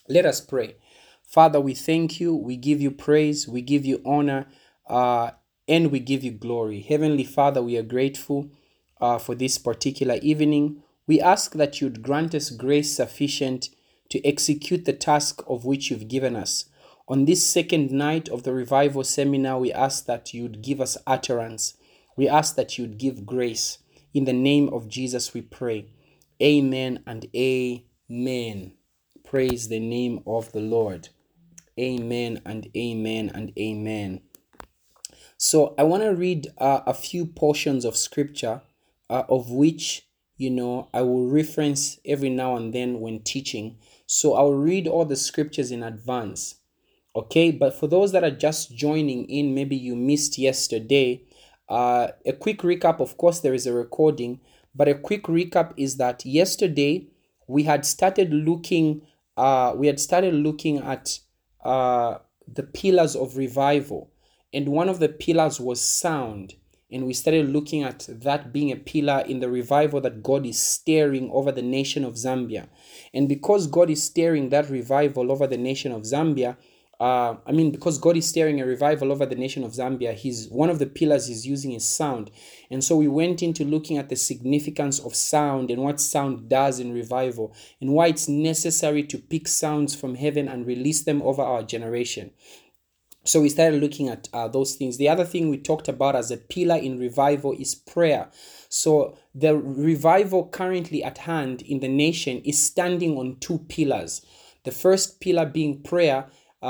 Let us pray. Father, we thank you, we give you praise, we give you honor, and we give you glory. Heavenly Father, we are grateful for this particular evening. We ask that you'd grant us grace sufficient to execute the task of which you've given us. On this second night of the revival seminar, we ask that you'd give us utterance. We ask that you'd give grace. In the name of Jesus, we pray. Amen and amen. Praise the name of the Lord. Amen and amen and amen. So I want to read a few portions of scripture, of which, I will reference every now and then when teaching. So I'll read all the scriptures in advance. Okay, but for those that are just joining in, maybe you missed yesterday, a quick recap. Of course, there is a recording, but a quick recap is that yesterday we had started looking. At the pillars of revival, and one of the pillars was sound. And we started looking at that being a pillar in the revival that God is stirring over the nation of Zambia. And because God is stirring that revival over the nation of Zambia, because God is stirring a revival over the nation of Zambia, one of the pillars he's using is sound. And so we went into looking at the significance of sound and what sound does in revival and why it's necessary to pick sounds from heaven and release them over our generation. So we started looking at those things. The other thing we talked about as a pillar in revival is prayer. So the revival currently at hand in the nation is standing on two pillars. The first pillar being prayer,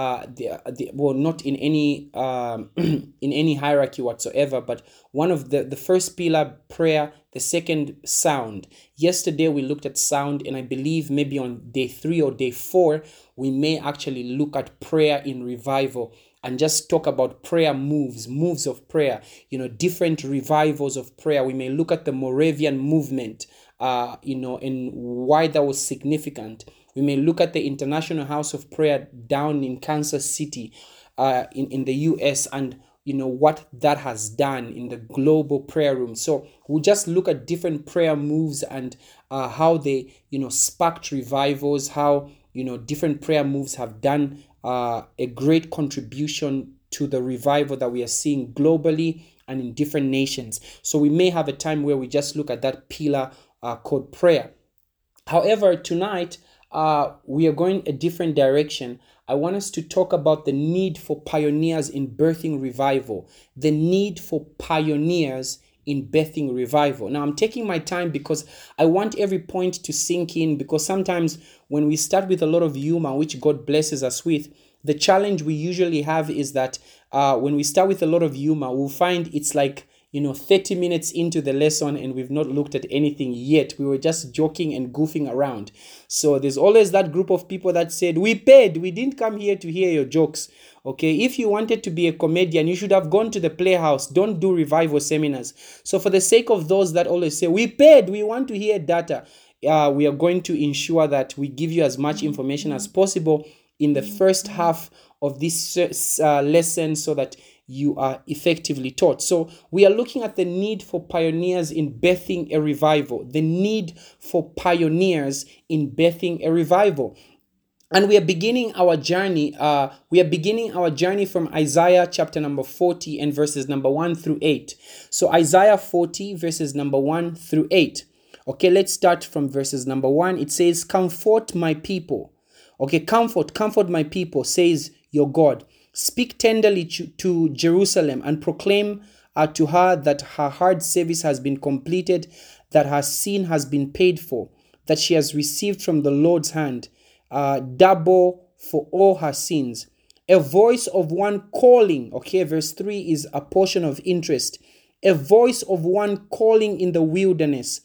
not in any in any hierarchy whatsoever, but one of the first pillar, prayer, the second, sound. Yesterday we looked at sound, and I believe maybe on day 3 or day 4 we may actually look at prayer in revival and just talk about prayer moves of prayer, different revivals of prayer. We may look at the Moravian movement, and why that was significant. We may look at the International House of Prayer down in Kansas City, in the US, and what that has done in the global prayer room. So we'll just look at different prayer moves and how they sparked revivals, how different prayer moves have done a great contribution to the revival that we are seeing globally and in different nations. So we may have a time where we just look at that pillar called prayer. However, tonight we are going a different direction. I want us to talk about the need for pioneers in birthing revival. The need for pioneers in birthing revival. Now, I'm taking my time because I want every point to sink in, because sometimes when we start with a lot of humor, which God blesses us with, the challenge we usually have is that when we start with a lot of humor, we'll find it's like 30 minutes into the lesson and we've not looked at anything yet. We were just joking and goofing around. So there's always that group of people that said, we paid, we didn't come here to hear your jokes. Okay, if you wanted to be a comedian, you should have gone to the Playhouse. Don't do revival seminars. So for the sake of those that always say, we paid, we want to hear data, we are going to ensure that we give you as much information as possible in the first half of this lesson so that you are effectively taught. So we are looking at the need for pioneers in birthing a revival, the need for pioneers in birthing a revival. And we are beginning our journey. From Isaiah chapter number 40 and verses number 1 through 8. So Isaiah 40 verses number 1 through 8. Okay, let's start from verses number 1. It says, "Comfort my people." Okay, comfort my people, says your God. "Speak tenderly to Jerusalem and proclaim to her that her hard service has been completed, that her sin has been paid for, that she has received from the Lord's hand double for all her sins. A voice of one calling." Okay, verse 3 is a portion of interest. "A voice of one calling in the wilderness,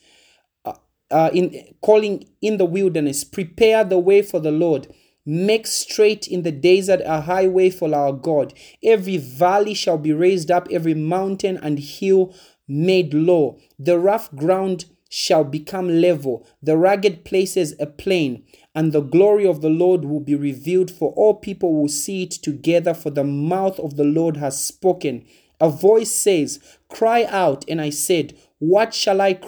calling in the wilderness, prepare the way for the Lord. Make straight in the desert a highway for our God. Every valley shall be raised up, every mountain and hill made low. The rough ground shall become level, the rugged places a plain, and the glory of the Lord will be revealed, for all people will see it together, for the mouth of the Lord has spoken. A voice says, 'Cry out.' And I said, 'What shall I cry?'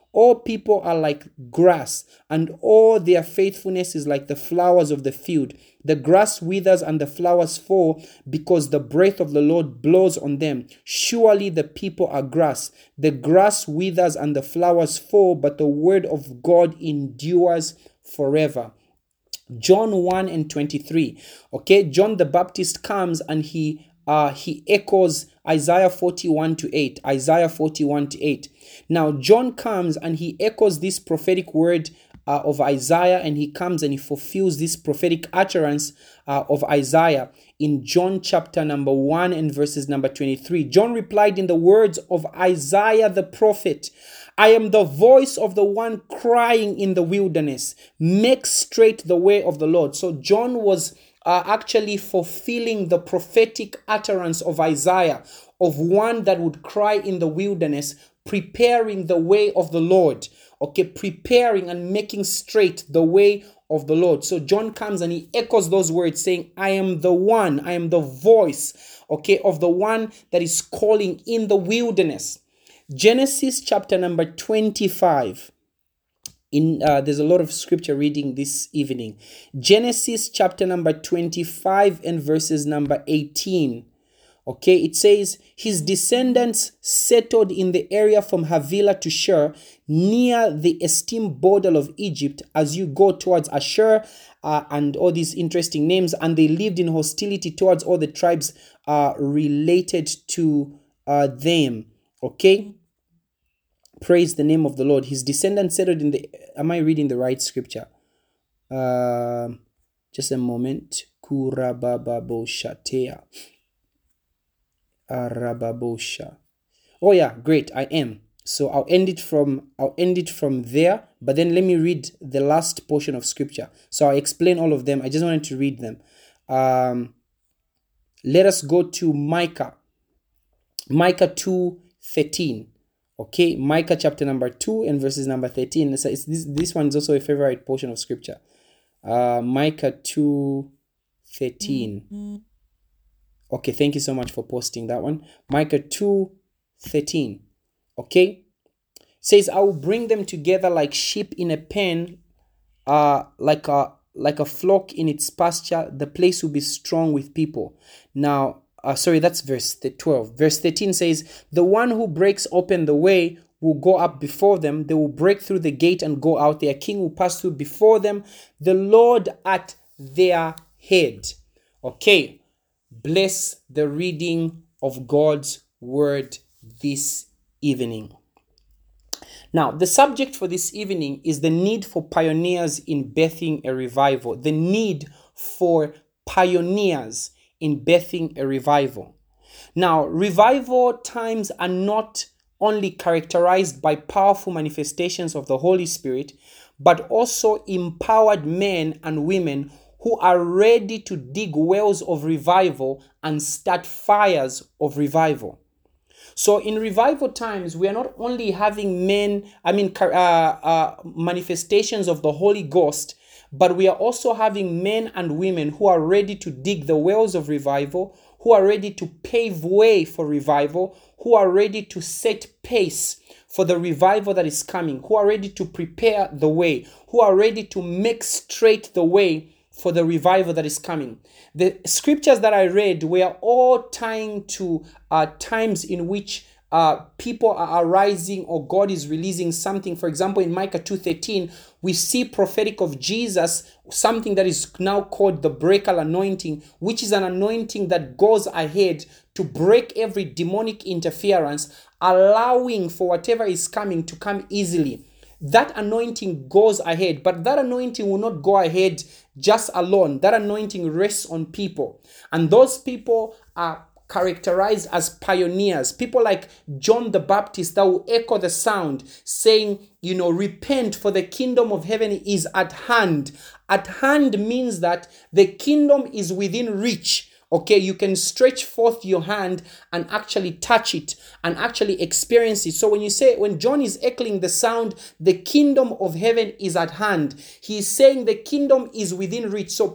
All people are like grass, and all their faithfulness is like the flowers of the field. The grass withers and the flowers fall because the breath of the Lord blows on them. Surely the people are grass. The grass withers and the flowers fall, but the word of God endures forever. John 1 and 23. Okay, John the Baptist comes and he echoes Isaiah 41 to 8. Isaiah 41 to 8. Now, John comes and he echoes this prophetic word of Isaiah, and he comes and he fulfills this prophetic utterance of Isaiah in John chapter number 1 and verses number 23. John replied in the words of Isaiah the prophet, I am the voice of the one crying in the wilderness, make straight the way of the Lord. So John was actually fulfilling the prophetic utterance of Isaiah, of one that would cry in the wilderness, preparing the way of the Lord. Okay, preparing and making straight the way of the Lord. So John comes and he echoes those words saying, I am the one, I am the voice, okay, of the one that is calling in the wilderness. Genesis chapter number 25. There's a lot of scripture reading this evening. Genesis chapter number 25 and verses number 18. Okay, it says, his descendants settled in the area from Havilah to Shur, near the esteemed border of Egypt, as you go towards Ashur, and all these interesting names, and they lived in hostility towards all the tribes related to them. Okay, praise the name of the Lord. His descendants settled in the... Am I reading the right scripture? Just a moment. Kurabababoshatea. Arababosha. Oh yeah, great, I am. So I'll end it from there, but then let me read the last portion of scripture. So I'll explain all of them. I just wanted to read them. Let us go to Micah 2:13. Okay, Micah chapter number 2 and verses number 13. So this one is also a favorite portion of scripture. Micah 2:13. Okay, thank you so much for posting that one. Micah 2:13. Okay, says, I will bring them together like sheep in a pen, like a flock in its pasture. The place will be strong with people. Now, that's verse 12. Verse 13 says, the one who breaks open the way will go up before them. They will break through the gate and go out. Their king will pass through before them, the Lord at their head. Okay, bless the reading of God's word this evening. Now, the subject for this evening is the need for pioneers in birthing a revival. The need for pioneers in birthing a revival. Now, revival times are not only characterized by powerful manifestations of the Holy Spirit, but also empowered men and women who are ready to dig wells of revival and start fires of revival. So in revival times, we are not only having manifestations of the Holy Ghost, but we are also having men and women who are ready to dig the wells of revival, who are ready to pave way for revival, who are ready to set pace for the revival that is coming, who are ready to prepare the way, who are ready to make straight the way for the revival that is coming. The scriptures that I read were all tying to times in which people are arising or God is releasing something. For example, in Micah 2:13, we see prophetic of Jesus, something that is now called the breaker anointing, which is an anointing that goes ahead to break every demonic interference, allowing for whatever is coming to come easily. That anointing goes ahead, but that anointing will not go ahead just alone. That anointing rests on people, and those people are characterized as pioneers, people like John the Baptist that will echo the sound saying, repent, for the kingdom of heaven is at hand. At hand means that the kingdom is within reach. Okay, you can stretch forth your hand and actually touch it and actually experience it. So when John is echoing the sound, the kingdom of heaven is at hand, he's saying the kingdom is within reach. So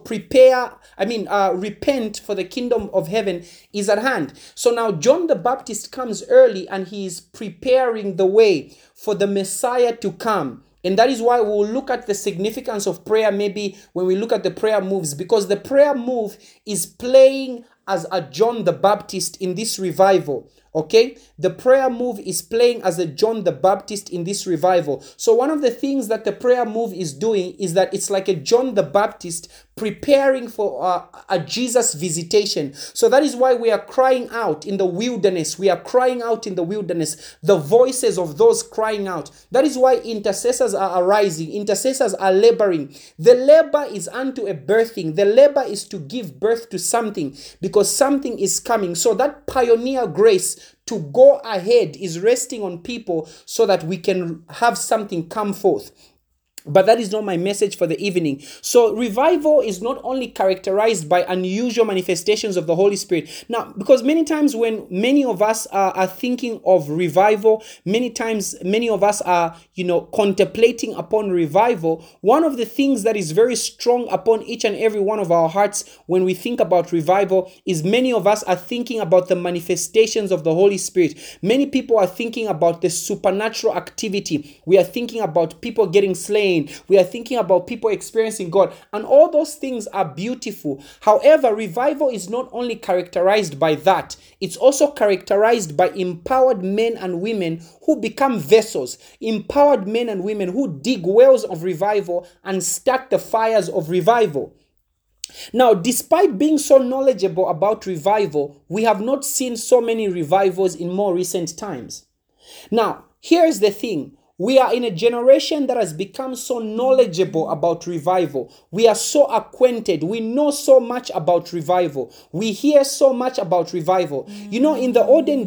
repent, for the kingdom of heaven is at hand. So now John the Baptist comes early and he is preparing the way for the Messiah to come. And that is why we'll look at the significance of prayer maybe when we look at the prayer moves, because the prayer move is playing as a John the Baptist in this revival. Okay, the prayer move is playing as a John the Baptist in this revival. So one of the things that the prayer move is doing is that it's like a John the Baptist preparing for a Jesus visitation. So that is why we are crying out in the wilderness. We are crying out in the wilderness, the voices of those crying out. That is why intercessors are arising. Intercessors are laboring. The labor is unto a birthing. The labor is to give birth to something, because something is coming. So that pioneer grace to go ahead is resting on people so that we can have something come forth. But that is not my message for the evening. So revival is not only characterized by unusual manifestations of the Holy Spirit. Now, because many times when many of us are thinking of revival, many times many of us are, contemplating upon revival. One of the things that is very strong upon each and every one of our hearts when we think about revival is many of us are thinking about the manifestations of the Holy Spirit. Many people are thinking about the supernatural activity. We are thinking about people getting slain. We are thinking about people experiencing God, and all those things are beautiful. However, revival is not only characterized by that, it's also characterized by empowered men and women who become vessels, empowered men and women who dig wells of revival and start the fires of revival. Now, despite being so knowledgeable about revival, we have not seen so many revivals in more recent times. Now, here's the thing. We are in a generation that has become so knowledgeable about revival. We are so acquainted. We know so much about revival. We hear so much about revival. In the olden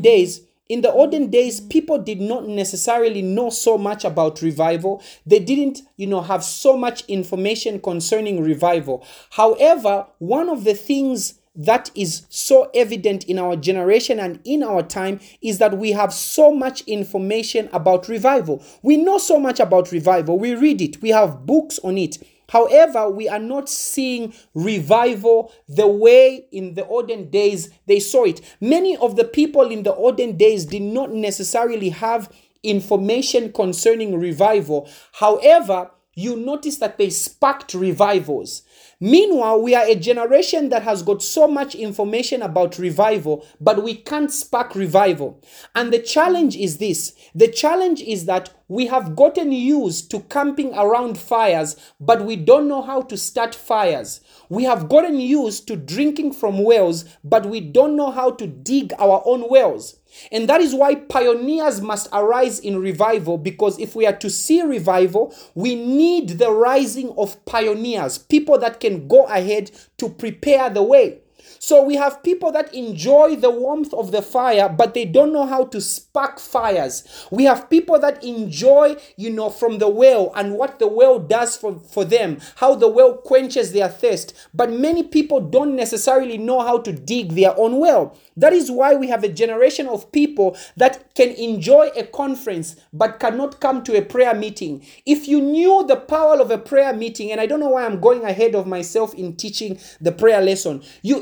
days, people did not necessarily know so much about revival. They didn't, have so much information concerning revival. However, one of the things that is so evident in our generation and in our time is that we have so much information about revival. We know so much about revival. We read it. We have books on it. However, we are not seeing revival the way in the olden days they saw it. Many of the people in the olden days did not necessarily have information concerning revival. However, you notice that they sparked revivals. Meanwhile, we are a generation that has got so much information about revival, but we can't spark revival. And the challenge is this. The challenge is that we have gotten used to camping around fires, but we don't know how to start fires. We have gotten used to drinking from wells, but we don't know how to dig our own wells. And that is why pioneers must arise in revival, because if we are to see revival, we need the rising of pioneers, people that can go ahead to prepare the way. So we have people that enjoy the warmth of the fire, but they don't know how to spark fires. We have people that enjoy, from the well and what the well does for them, how the well quenches their thirst. But many people don't necessarily know how to dig their own well. That is why we have a generation of people that can enjoy a conference but cannot come to a prayer meeting. If you knew the power of a prayer meeting, and I don't know why I'm going ahead of myself in teaching the prayer lesson,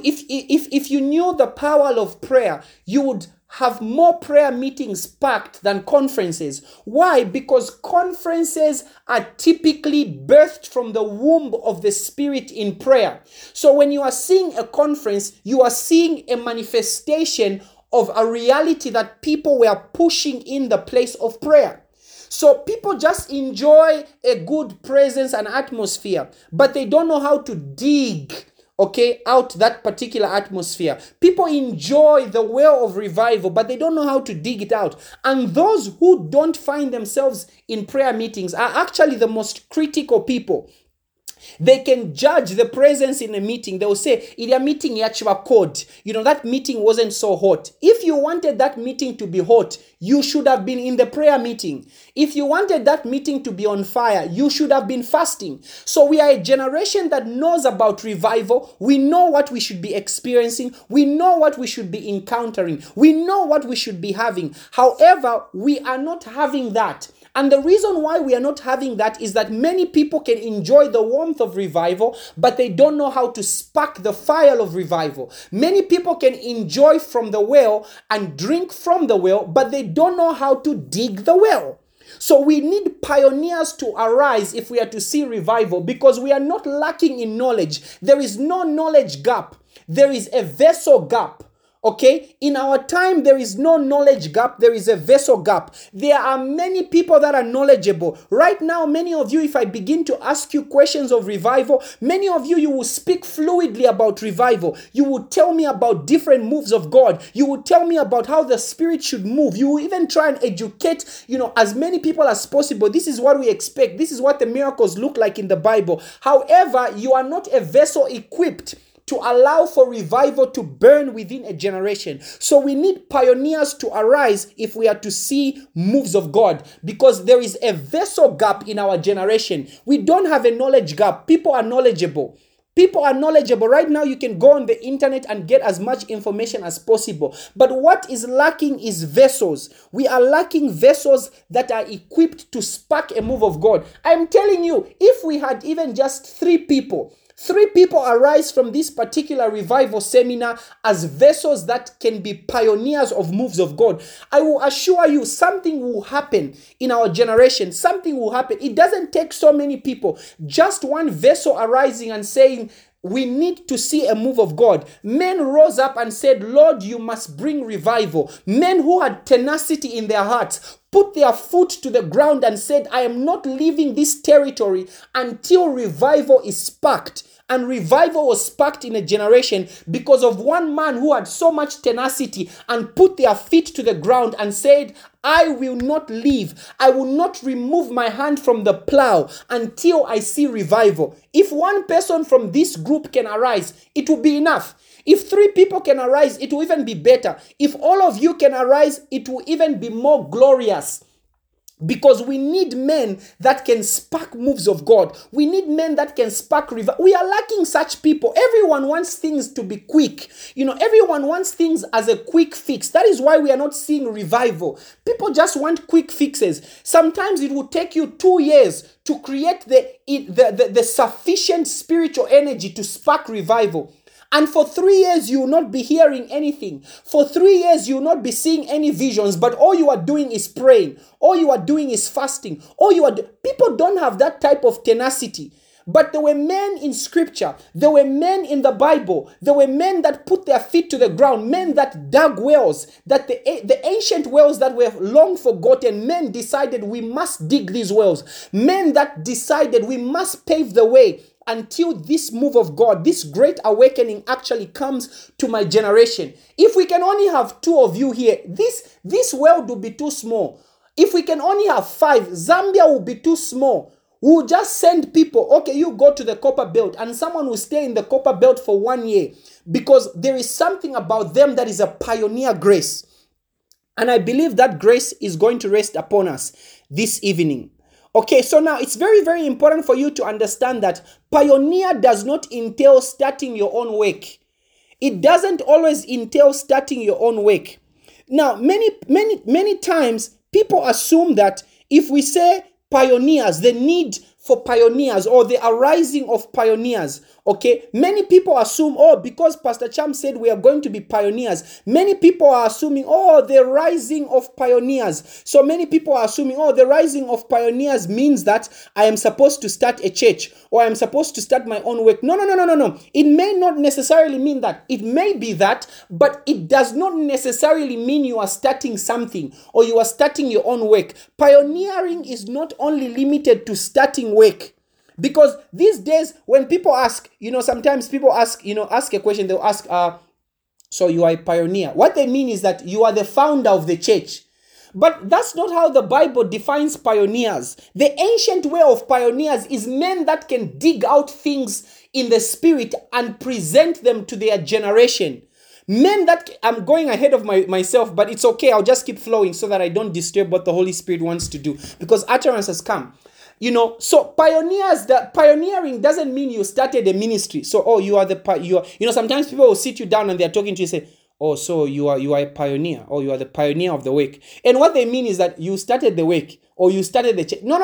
if you knew the power of prayer, you would have more prayer meetings packed than conferences. Why? Because conferences are typically birthed from the womb of the Spirit in prayer. So when you are seeing a conference, you are seeing a manifestation of a reality that people were pushing in the place of prayer. So people just enjoy a good presence and atmosphere, but they don't know how to dig out that particular atmosphere. People enjoy the well of revival, but they don't know how to dig it out. And those who don't find themselves in prayer meetings are actually the most critical people. They can judge the presence in a meeting. They will say, in a meeting, code. That meeting wasn't so hot. If you wanted that meeting to be hot, you should have been in the prayer meeting. If you wanted that meeting to be on fire, you should have been fasting. So we are a generation that knows about revival. We know what we should be experiencing. We know what we should be encountering. We know what we should be having. However, we are not having that. And the reason why we are not having that is that many people can enjoy the warmth of revival, but they don't know how to spark the fire of revival. Many people can enjoy from the well and drink from the well, but they don't know how to dig the well. So we need pioneers to arise if we are to see revival, because we are not lacking in knowledge. There is no knowledge gap. There is a vessel gap. Okay, in our time, there is no knowledge gap. There is a vessel gap. There are many people that are knowledgeable. Right now, many of you, if I begin to ask you questions of revival, many of you will speak fluidly about revival. You will tell me about different moves of God. You will tell me about how the Spirit should move. You will even try and educate, as many people as possible. This is what we expect. This is what the miracles look like in the Bible. However, you are not a vessel equipped to allow for revival to burn within a generation. So we need pioneers to arise if we are to see moves of God, because there is a vessel gap in our generation. We don't have a knowledge gap. People are knowledgeable. People are knowledgeable. Right now, you can go on the internet and get as much information as possible. But what is lacking is vessels. We are lacking vessels that are equipped to spark a move of God. I'm telling you, if we had even just 3 people arise from this particular revival seminar as vessels that can be pioneers of moves of God, I will assure you something will happen in our generation. Something will happen. It doesn't take so many people. Just one vessel arising and saying, we need to see a move of God. Men rose up and said, Lord, you must bring revival. Men who had tenacity in their hearts put their foot to the ground and said, I am not leaving this territory until revival is sparked. And revival was sparked in a generation because of one man who had so much tenacity and put their feet to the ground and said, I will not leave. I will not remove my hand from the plow until I see revival. If one person from this group can arise, it will be enough. If 3 people can arise, it will even be better. If all of you can arise, it will even be more glorious. Because we need men that can spark moves of God. We need men that can spark revival. We are lacking such people. Everyone wants things to be quick. Everyone wants things as a quick fix. That is why we are not seeing revival. People just want quick fixes. Sometimes it will take you 2 years to create the sufficient spiritual energy to spark revival. And for 3 years, you will not be hearing anything. For 3 years, you will not be seeing any visions. But all you are doing is praying. All you are doing is fasting. People don't have that type of tenacity. But there were men in scripture. There were men in the Bible. There were men that put their feet to the ground. Men that dug wells. That the ancient wells that were long forgotten. Men decided we must dig these wells. Men that decided we must pave the way until this move of God, this great awakening actually comes to my generation. If we can only have 2 of you here, this world will be too small. If we can only have 5, Zambia will be too small. We'll just send people, okay, you go to the Copper Belt, and someone will stay in the Copper Belt for 1 year, because there is something about them that is a pioneer grace. And I believe that grace is going to rest upon us this evening. Okay, so now it's very, very important for you to understand that pioneer does not entail starting your own work. It doesn't always entail starting your own work. Now, many times people assume that if we say pioneers, the need for pioneers or the arising of pioneers, okay, many people assume, because Pastor Cham said we are going to be pioneers, many people are assuming, the rising of pioneers. So many people are assuming, the rising of pioneers means that I am supposed to start a church or I am supposed to start my own work. No. It may not necessarily mean that. It may be that, but it does not necessarily mean you are starting something or you are starting your own work. Pioneering is not only limited to starting work. Because these days, when people ask, sometimes people ask a question, they'll ask, so you are a pioneer. What they mean is that you are the founder of the church. But that's not how the Bible defines pioneers. The ancient way of pioneers is men that can dig out things in the spirit and present them to their generation. Men that, I'm going ahead of myself, but it's okay. I'll just keep flowing so that I don't disturb what the Holy Spirit wants to do, because utterance has come. So pioneers, that pioneering doesn't mean you started a ministry. So, sometimes people will sit you down and they're talking to you and say, oh, so you are a pioneer, or you are the pioneer of the work. And what they mean is that you started the work, or you started the church. No.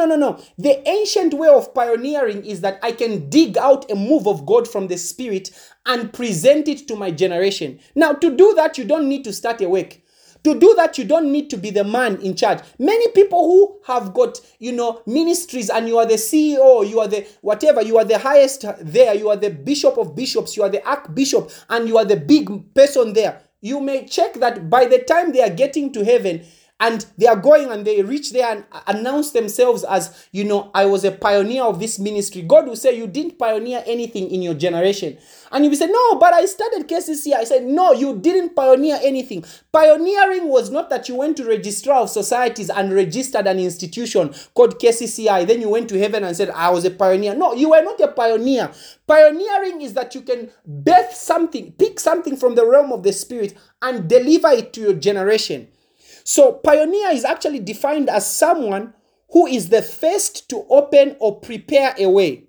The ancient way of pioneering is that I can dig out a move of God from the Spirit and present it to my generation. Now, to do that, you don't need to start a work. To do that, you don't need to be the man in charge. Many people who have got, ministries, and you are the CEO, you are the whatever, you are the highest there, you are the bishop of bishops, you are the archbishop, and you are the big person there. You may check that by the time they are getting to heaven, and they are going and they reach there and announce themselves as, I was a pioneer of this ministry. God will say, you didn't pioneer anything in your generation. And you will say, no, but I started KCC. I said, no, you didn't pioneer anything. Pioneering was not that you went to Registrar of Societies and registered an institution called KCCI. Then you went to heaven and said, I was a pioneer. No, you were not a pioneer. Pioneering is that you can birth something, pick something from the realm of the Spirit and deliver it to your generation. So pioneer is actually defined as someone who is the first to open or prepare a way,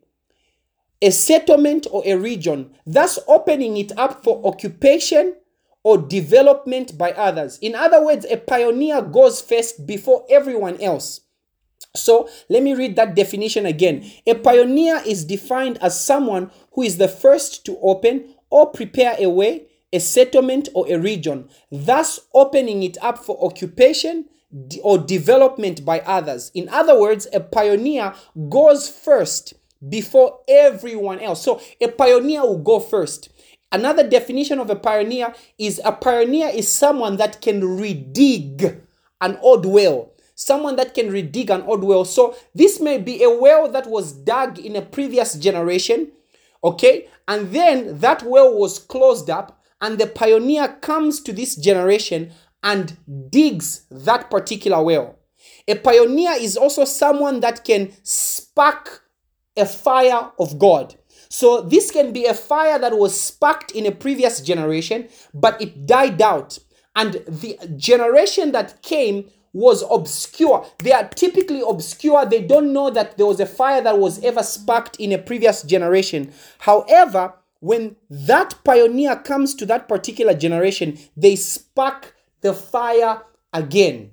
a settlement or a region, thus opening it up for occupation or development by others. In other words, a pioneer goes first before everyone else. So let me read that definition again. A pioneer is defined as someone who is the first to open or prepare a way, a settlement or a region, thus opening it up for occupation or development by others. In other words, a pioneer goes first before everyone else. So a pioneer will go first. Another definition of a pioneer is someone that can redig an old well. Someone that can redig an old well. So this may be a well that was dug in a previous generation, okay? And then that well was closed up, and the pioneer comes to this generation and digs that particular well. A pioneer is also someone that can spark a fire of God. So this can be a fire that was sparked in a previous generation, but it died out. And the generation that came was obscure. They are typically obscure. They don't know that there was a fire that was ever sparked in a previous generation. However, when that pioneer comes to that particular generation, they spark the fire again.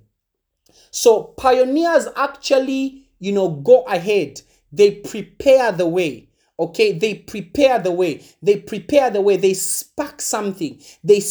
So pioneers actually, go ahead. They prepare the way. Okay, they prepare the way. They spark something.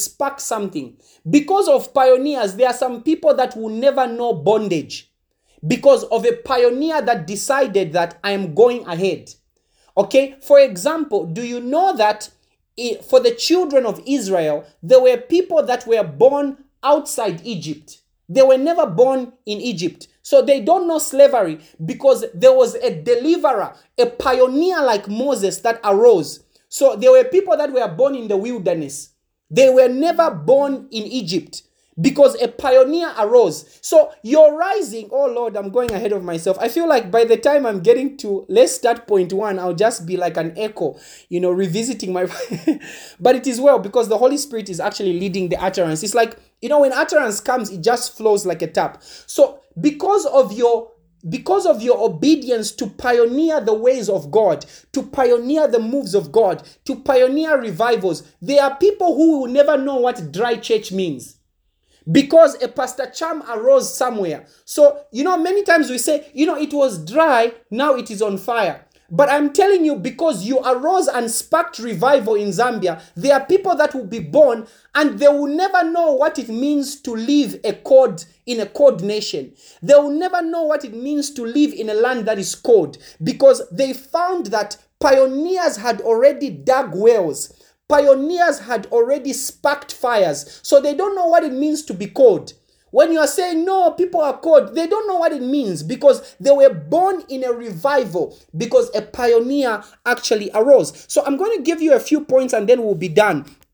Because of pioneers, there are some people that will never know bondage because of a pioneer that decided that I am going ahead. Okay, for example, do you know that for the children of Israel, there were people that were born outside Egypt? They were never born in Egypt. So they don't know slavery because there was a deliverer, a pioneer like Moses that arose. So there were people that were born in the wilderness. They were never born in Egypt because a pioneer arose. So you're rising. Oh Lord, I'm going ahead of myself. I feel like by the time I'm getting to, let's start point 1, I'll just be like an echo, revisiting my, but it is well because the Holy Spirit is actually leading the utterance. It's like, when utterance comes, it just flows like a tap. So because of your obedience to pioneer the ways of God, to pioneer the moves of God, to pioneer revivals, there are people who will never know what dry church means. Because a Pastor Cham arose somewhere. So, many times we say, it was dry, now it is on fire. But I'm telling you, because you arose and sparked revival in Zambia, there are people that will be born and they will never know what it means to live in a cold nation. They will never know what it means to live in a land that is cold because they found that pioneers had already dug wells. Pioneers had already sparked fires. So they don't know what it means to be cold. When you are saying, no, people are cold, they don't know what it means because they were born in a revival because a pioneer actually arose. So I'm going to give you a few points and then we'll be done.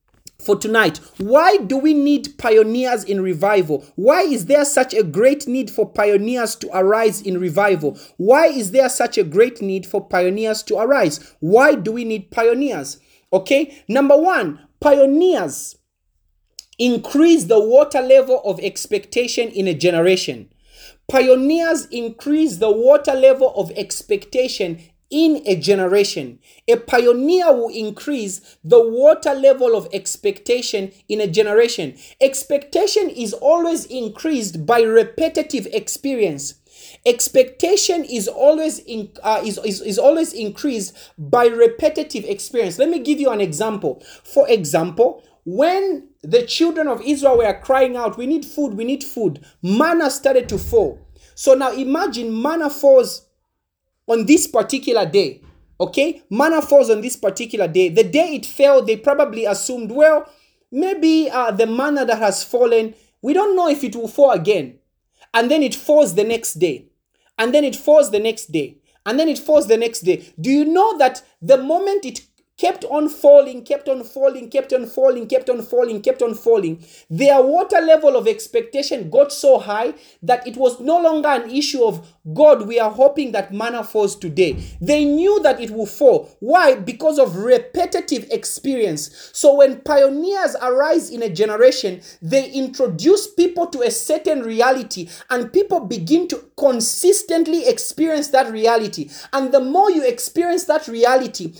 for tonight. Why do we need pioneers in revival? Why is there such a great need for pioneers to arise in revival? Why is there such a great need for pioneers to arise? Why do we need pioneers? Okay, number one, pioneers increase the water level of expectation in a generation. Pioneers increase the water level of expectation in a generation. A pioneer will increase the water level of expectation in a generation. Expectation is always increased by repetitive experience. Expectation is always always increased by repetitive experience. Let me give you an example. For example, when the children of Israel were crying out, we need food, manna started to fall. So now imagine manna falls on this particular day. Okay, manna falls on this particular day. The day it fell, they probably assumed, well, maybe the manna that has fallen, we don't know if it will fall again. And then it falls the next day. And then it falls the next day. And then it falls the next day. Do you know that the moment it kept on falling, their water level of expectation got so high that it was no longer an issue of, God, we are hoping that manna falls today. They knew that it will fall. Why? Because of repetitive experience. So when pioneers arise in a generation, they introduce people to a certain reality, and people begin to consistently experience that reality. And the more you experience that reality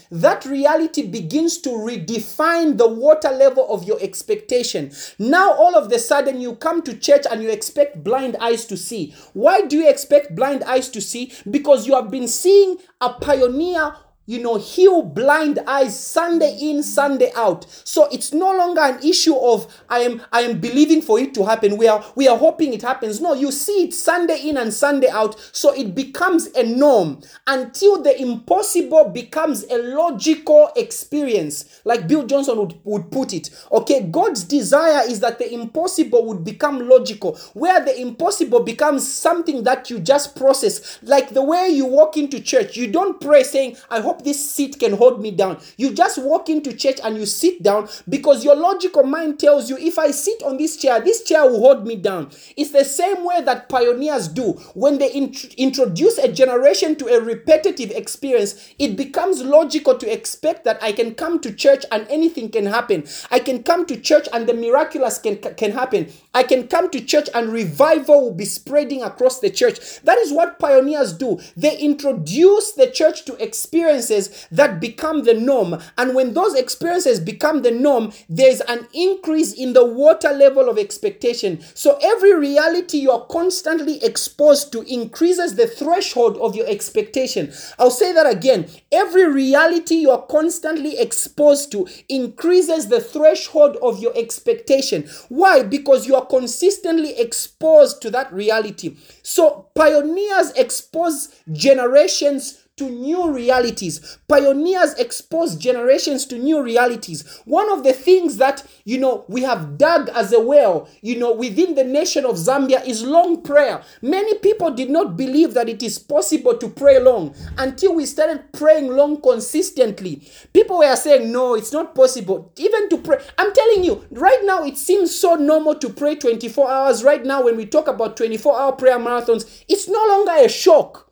begins to redefine the water level of your expectation. Now all of the sudden you come to church and you expect blind eyes to see. Why do you expect blind eyes to see? Because you have been seeing a pioneer heal blind eyes Sunday in, Sunday out. So it's no longer an issue of I am believing for it to happen. We are hoping it happens. No, you see it Sunday in and Sunday out. So it becomes a norm until the impossible becomes a logical experience, like Bill Johnson would put it. Okay, God's desire is that the impossible would become logical, where the impossible becomes something that you just process. Like the way you walk into church, you don't pray saying, I hope this seat can hold me down. You just walk into church and you sit down because your logical mind tells you, if I sit on this chair will hold me down. It's the same way that pioneers do. When they introduce a generation to a repetitive experience, it becomes logical to expect that I can come to church and anything can happen. I can come to church and the miraculous can happen. I can come to church and revival will be spreading across the church. That is what pioneers do. They introduce the church to experiences that become the norm. And when those experiences become the norm, there's an increase in the water level of expectation. So every reality you are constantly exposed to increases the threshold of your expectation. I'll say that again. Every reality you are constantly exposed to increases the threshold of your expectation. Why? Because you are consistently exposed to that reality. So pioneers expose generations to new realities. Pioneers expose generations to new realities. One of the things that, we have dug as a well, within the nation of Zambia is long prayer. Many people did not believe that it is possible to pray long until we started praying long consistently. People were saying, no, it's not possible even to pray. I'm telling you, right now it seems so normal to pray 24 hours. Right now, when we talk about 24-hour prayer marathons, it's no longer a shock.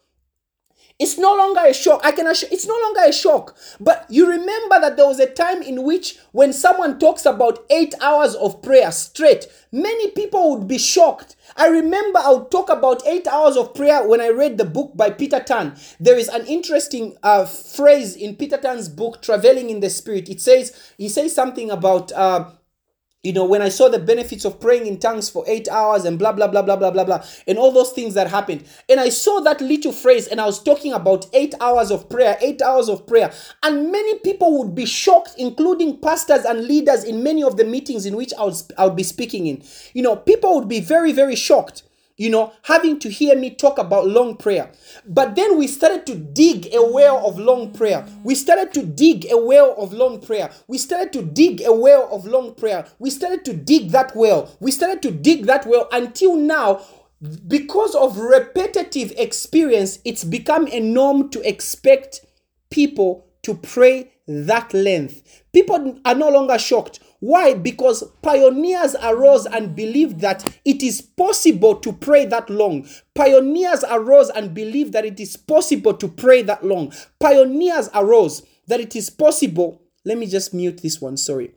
It's no longer a shock. It's no longer a shock. But you remember that there was a time in which when someone talks about 8 hours of prayer straight, many people would be shocked. I remember I would talk about 8 hours of prayer when I read the book by Peter Tan. There is an interesting phrase in Peter Tan's book, Traveling in the Spirit. He says something about when I saw the benefits of praying in tongues for 8 hours and blah, blah, blah, blah, blah, blah, blah, and all those things that happened. And I saw that little phrase and I was talking about 8 hours of prayer, 8 hours of prayer. And many people would be shocked, including pastors and leaders in many of the meetings in which I would be speaking in. People would be very, very shocked. Having to hear me talk about long prayer. But then we started to dig a well of long prayer. We started to dig a well of long prayer. We started to dig a well of long prayer. We started to dig that well. We started to dig that well until now, because of repetitive experience, it's become a norm to expect people to pray that length. People are no longer shocked. Why? Because pioneers arose and believed that it is possible to pray that long. Pioneers arose and believed that it is possible to pray that long. Pioneers arose that it is possible. Let me just mute this one, sorry.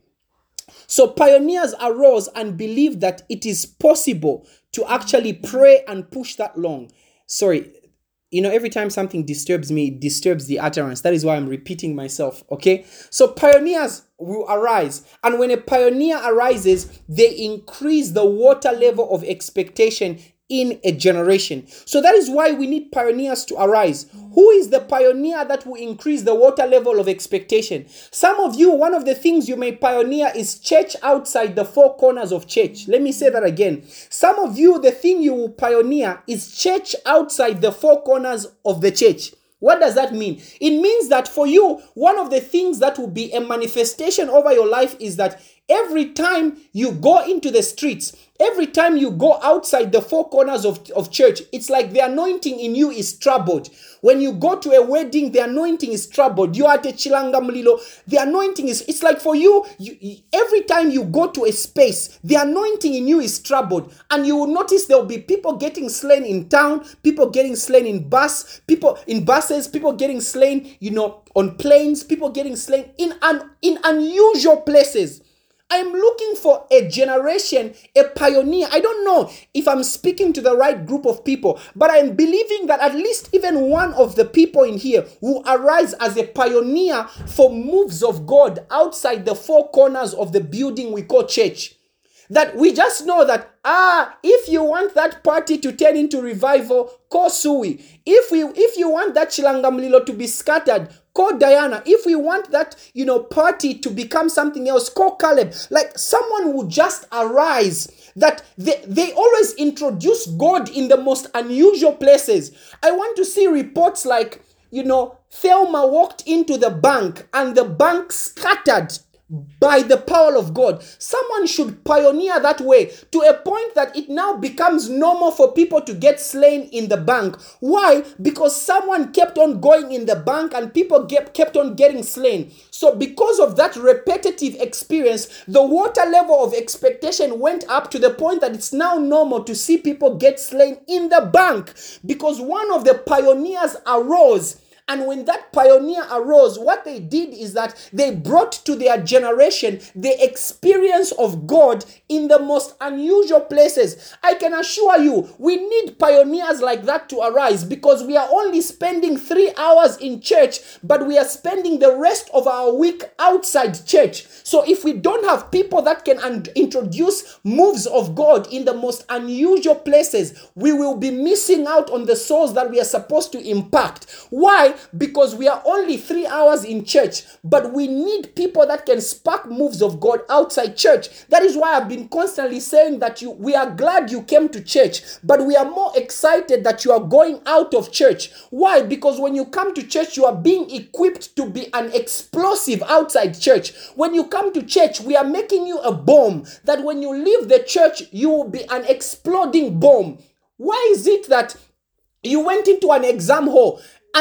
So pioneers arose and believed that it is possible to actually pray and push that long. Sorry, every time something disturbs me, it disturbs the utterance. That is why I'm repeating myself, okay? So pioneers will arise. And when a pioneer arises, they increase the water level of expectation in a generation. So that is why we need pioneers to arise. Who is the pioneer that will increase the water level of expectation? Some of you, one of the things you may pioneer is church outside the four corners of church. Let me say that again. Some of you, the thing you will pioneer is church outside the four corners of the church. What does that mean? It means that for you, one of the things that will be a manifestation over your life is that every time you go into the streets, every time you go outside the four corners of church, it's like the anointing in you is troubled. When you go to a wedding, the anointing is troubled. You are at a chilanga mlilo. The anointing it's like for you, every time you go to a space, the anointing in you is troubled. And you will notice there will be people getting slain in town, people getting slain in people in buses, people getting slain, on planes, people getting slain in unusual places. I'm looking for a generation, a pioneer. I don't know if I'm speaking to the right group of people, but I'm believing that at least even one of the people in here will arise as a pioneer for moves of God outside the four corners of the building we call church. That we just know that, if you want that party to turn into revival, call Sui. If you want that Chilangamlilo to be scattered, call Diana. If we want that, party to become something else, call Caleb. Like someone will just arise that they always introduce God in the most unusual places. I want to see reports like, Thelma walked into the bank and the bank scattered by the power of God. Someone should pioneer that way to a point that it now becomes normal for people to get slain in the bank. Why? Because someone kept on going in the bank and people kept on getting slain. So because of that repetitive experience, the water level of expectation went up to the point that it's now normal to see people get slain in the bank because one of the pioneers arose. And when that pioneer arose, what they did is that they brought to their generation the experience of God in the most unusual places. I can assure you, we need pioneers like that to arise because we are only spending 3 hours in church, but we are spending the rest of our week outside church. So if we don't have people that can introduce moves of God in the most unusual places, we will be missing out on the souls that we are supposed to impact. Why? Because we are only 3 hours in church, but we need people that can spark moves of God outside church. That is why I've been constantly saying that we are glad you came to church, but we are more excited that you are going out of church. Why? Because when you come to church, you are being equipped to be an explosive outside church. When you come to church, we are making you a bomb that when you leave the church, you will be an exploding bomb. Why is it that you went into an exam hall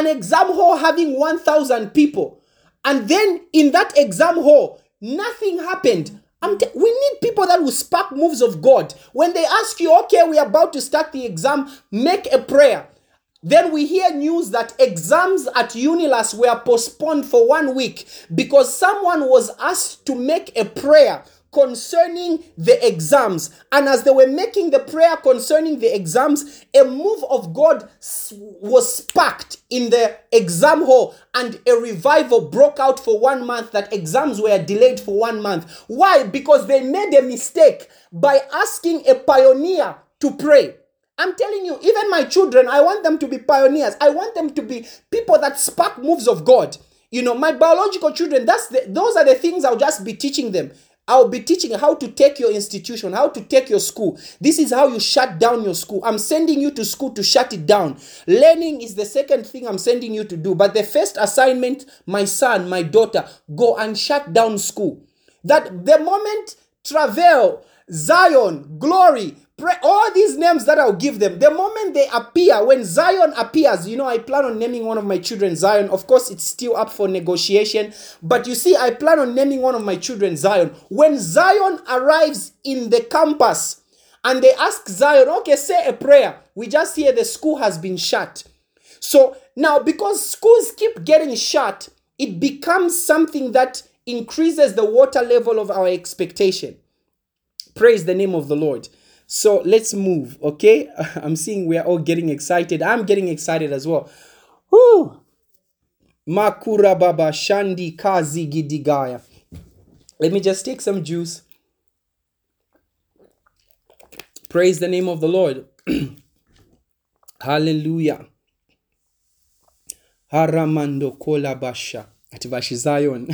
having 1,000 people, and then in that exam hall, nothing happened? We need people that will spark moves of God. When they ask you, okay, we are about to start the exam, make a prayer. Then we hear news that exams at Unilas were postponed for 1 week because someone was asked to make a prayer concerning the exams. And as they were making the prayer concerning the exams, a move of God was sparked in the exam hall and a revival broke out for 1 month that exams were delayed for 1 month. Why? Because they made a mistake by asking a pioneer to pray. I'm telling you, even my children, I want them to be pioneers. I want them to be people that spark moves of God. My biological children, those are the things I'll just be teaching them. I'll be teaching how to take your institution, how to take your school. This is how you shut down your school. I'm sending you to school to shut it down. Learning is the second thing I'm sending you to do. But the first assignment, my son, my daughter, go and shut down school. That the moment Travel, Zion, Glory, Pray all these names that I'll give them. The moment they appear, when Zion appears, I plan on naming one of my children Zion. Of course, it's still up for negotiation. But you see, I plan on naming one of my children Zion. When Zion arrives in the campus and they ask Zion, okay, say a prayer, we just hear the school has been shut. So now, because schools keep getting shut, it becomes something that increases the water level of our expectation. Praise the name of the Lord. So let's move, okay? I'm seeing we're all getting excited. I'm getting excited as well. Woo! Makura baba shandi kazi gidigaya. Let me just take some juice. Praise the name of the Lord. Hallelujah. Haramando kola basha. Ativashi Zion.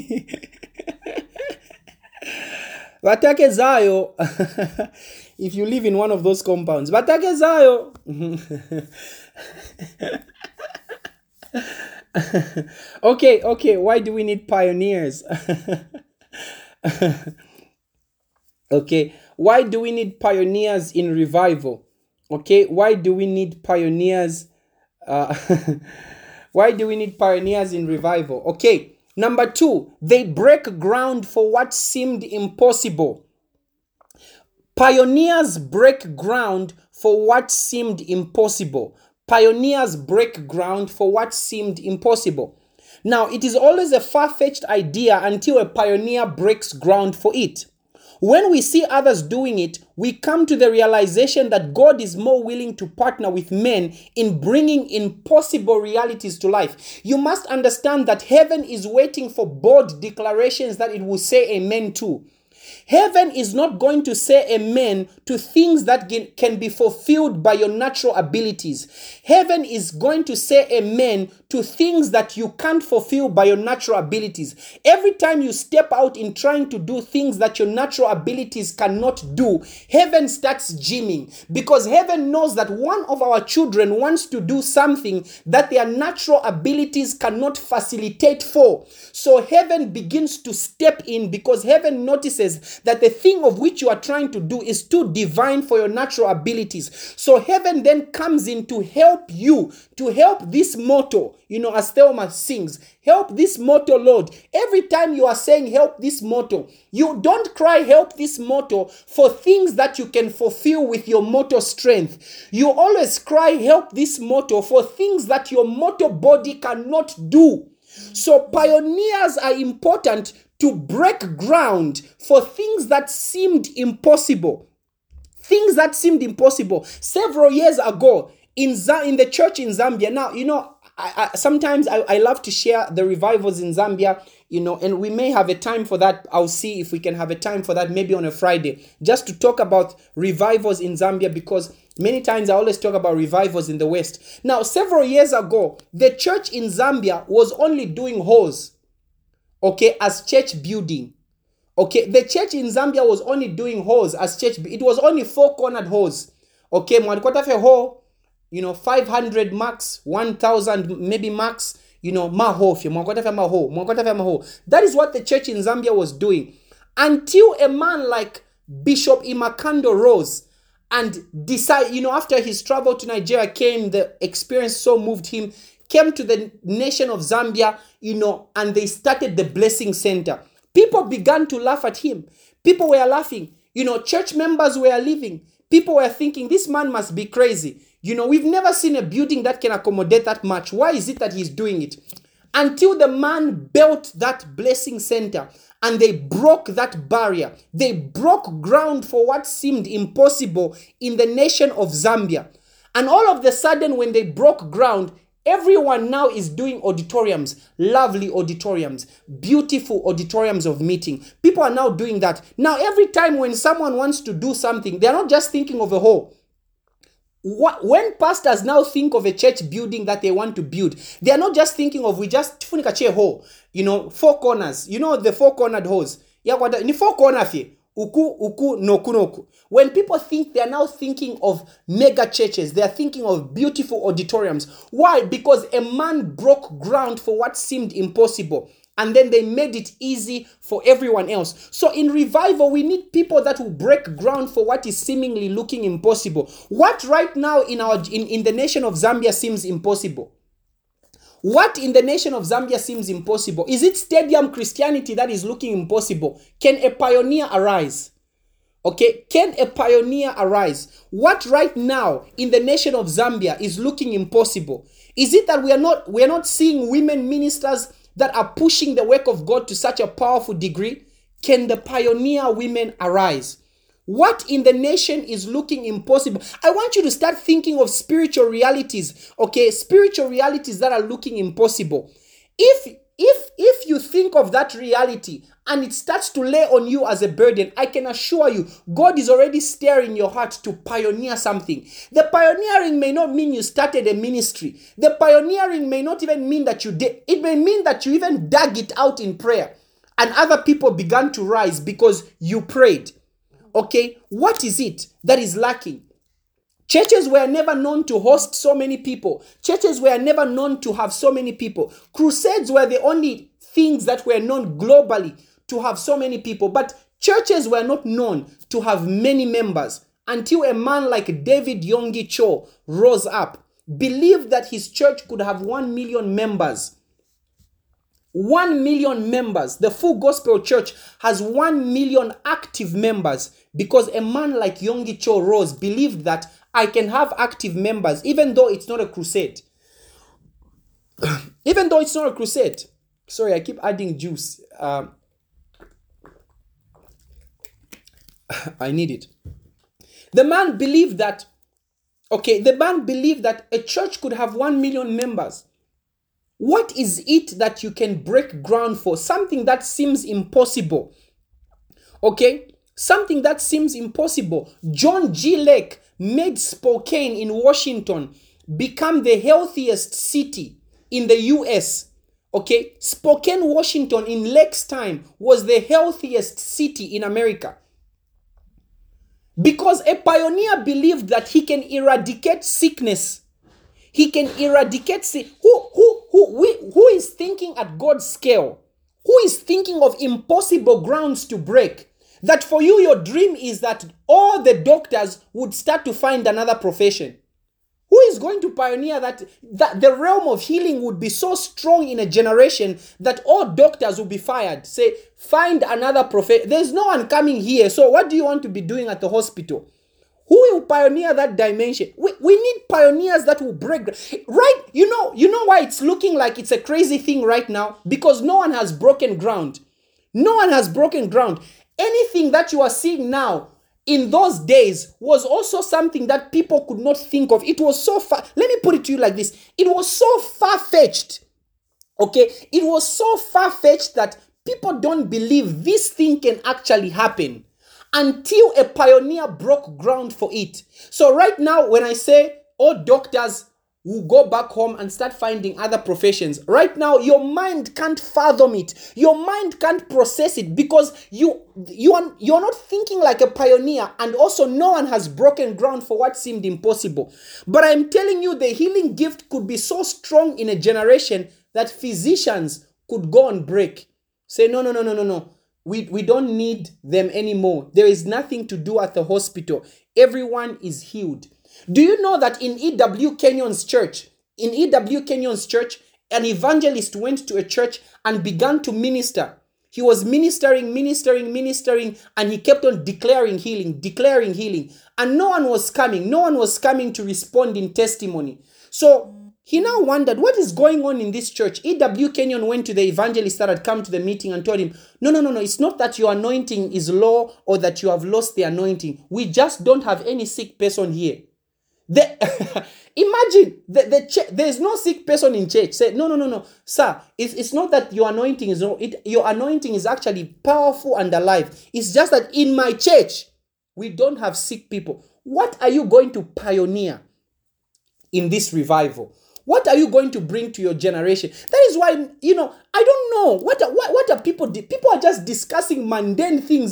Batake Zayo. If you live in one of those compounds. Batake Zayo. Okay. Why do we need pioneers? Okay. Why do we need pioneers in revival? Okay. Why do we need pioneers? Why do we need pioneers in revival? Okay. Number 2, they break ground for what seemed impossible. Pioneers break ground for what seemed impossible. Pioneers break ground for what seemed impossible. Now, it is always a far-fetched idea until a pioneer breaks ground for it. When we see others doing it, we come to the realization that God is more willing to partner with men in bringing impossible realities to life. You must understand that heaven is waiting for bold declarations that it will say amen to. Heaven is not going to say amen to things that can be fulfilled by your natural abilities. Heaven is going to say amen to things that you can't fulfill by your natural abilities. Every time you step out in trying to do things that your natural abilities cannot do, heaven starts gymming, because heaven knows that one of our children wants to do something that their natural abilities cannot facilitate for. So heaven begins to step in, because heaven notices that the thing of which you are trying to do is too divine for your natural abilities. So heaven then comes in to help you, to help this motto, as Thelma sings, help this motto, Lord. Every time you are saying help this motto, you don't cry help this motto for things that you can fulfill with your mortal strength. You always cry help this motto for things that your mortal body cannot do. So pioneers are important to break ground for things that seemed impossible. Things that seemed impossible. Several years ago in the church in Zambia. Now, sometimes I love to share the revivals in Zambia, and we may have a time for that. I'll see if we can have a time for that, maybe on a Friday, just to talk about revivals in Zambia, because many times I always talk about revivals in the West. Now, several years ago, the church in Zambia was only doing halls, as church building. The church in Zambia was only doing halls as church. It was only 4-cornered halls. Mwalikota fe hall, 500 max, 1,000 maybe max, mahofye, mwalikota fe maho. That is what the church in Zambia was doing. Until a man like Bishop Imakando rose and decided, after his travel to Nigeria came, the experience so moved him, came to the nation of Zambia, and they started the Blessing Center. People began to laugh at him. People were laughing. Church members were leaving. People were thinking, this man must be crazy. We've never seen a building that can accommodate that much. Why is it that he's doing it? Until the man built that Blessing Center and they broke that barrier. They broke ground for what seemed impossible in the nation of Zambia. And all of a sudden, when they broke ground, everyone now is doing auditoriums, lovely auditoriums, beautiful auditoriums of meeting. People are now doing that. Now, every time when someone wants to do something, they're not just thinking of a hall. When pastors now think of a church building that they want to build, they are not just thinking of, we just funika chair hall, 4 corners, the 4-cornered halls. Ni 4 corner fee. Uku noku. When people think, they are now thinking of mega churches. They are thinking of beautiful auditoriums. Why? Because a man broke ground for what seemed impossible. and then they made it easy for everyone else. So in revival, we need people that will break ground for what is seemingly looking impossible. What right now in the nation of Zambia seems impossible? What in the nation of Zambia seems impossible? Is it stadium Christianity that is looking impossible? Can a pioneer arise? Okay, can a pioneer arise? What right now in the nation of Zambia is looking impossible? Is it that we are not seeing women ministers that are pushing the work of God to such a powerful degree? Can the pioneer women arise? What in the nation is looking impossible? I want you to start thinking of spiritual realities, okay? Spiritual realities that are looking impossible. If you think of that reality and it starts to lay on you as a burden, I can assure you, God is already stirring your heart to pioneer something. The pioneering may not mean you started a ministry. The pioneering may not even mean that you did. It may mean that you even dug it out in prayer and other people began to rise because you prayed. Okay, what is it that is lacking? Churches were never known to host so many people. Churches were never known to have so many people. Crusades were the only things that were known globally to have so many people. But churches were not known to have many members until a man like David Yonggi Cho rose up, believed that his church could have 1 million members. 1 million members. The Full Gospel Church has 1 million active members because a man like Yonggi Cho rose, believed that I can have active members even though it's not a crusade. Even though it's not a crusade. Sorry, I keep adding juice. I need it. The man believed that a church could have 1 million members. What is it that you can break ground for? Something that seems impossible. Okay? Something that seems impossible. John G. Lake made Spokane in Washington become the healthiest city in the US. Okay? Spokane, Washington in Lake's time was the healthiest city in America. Because a pioneer believed that he can eradicate sickness. He can eradicate sickness. Who is thinking at God's scale? Who is thinking of impossible grounds to break? That for you, your dream is that all the doctors would start to find another profession. Who is going to pioneer that the realm of healing would be so strong in a generation that all doctors will be fired? Say, find another profession. There's no one coming here. So what do you want to be doing at the hospital? Who will pioneer that dimension? We need pioneers that will break. Right? You know why it's looking like it's a crazy thing right now? Because no one has broken ground. No one has broken ground. Anything that you are seeing now in those days was also something that people could not think of. It was so far. Let me put it to you like this. It was so far-fetched. Okay? It was so far-fetched that people don't believe this thing can actually happen until a pioneer broke ground for it. So right now, when I say all doctors will go back home and start finding other professions, right now your mind can't fathom it. Your mind can't process it because you're not thinking like a pioneer, and also no one has broken ground for what seemed impossible. But I'm telling you, the healing gift could be so strong in a generation that physicians could go on break. Say, no. We don't need them anymore. There is nothing to do at the hospital. Everyone is healed. Do you know that in E.W. Kenyon's church, an evangelist went to a church and began to minister. He was ministering, and he kept on declaring healing. And no one was coming. No one was coming to respond in testimony. So he now wondered, what is going on in this church? E.W. Kenyon went to the evangelist that had come to the meeting and told him, no, it's not that your anointing is low or that you have lost the anointing. We just don't have any sick person here. Imagine, there's no sick person in church. Say, no, sir, it's not that your anointing is low. Your anointing is actually powerful and alive. It's just that in my church, we don't have sick people. What are you going to pioneer in this revival? What are you going to bring to your generation? That is why, I don't know. What are people? People are just discussing mundane things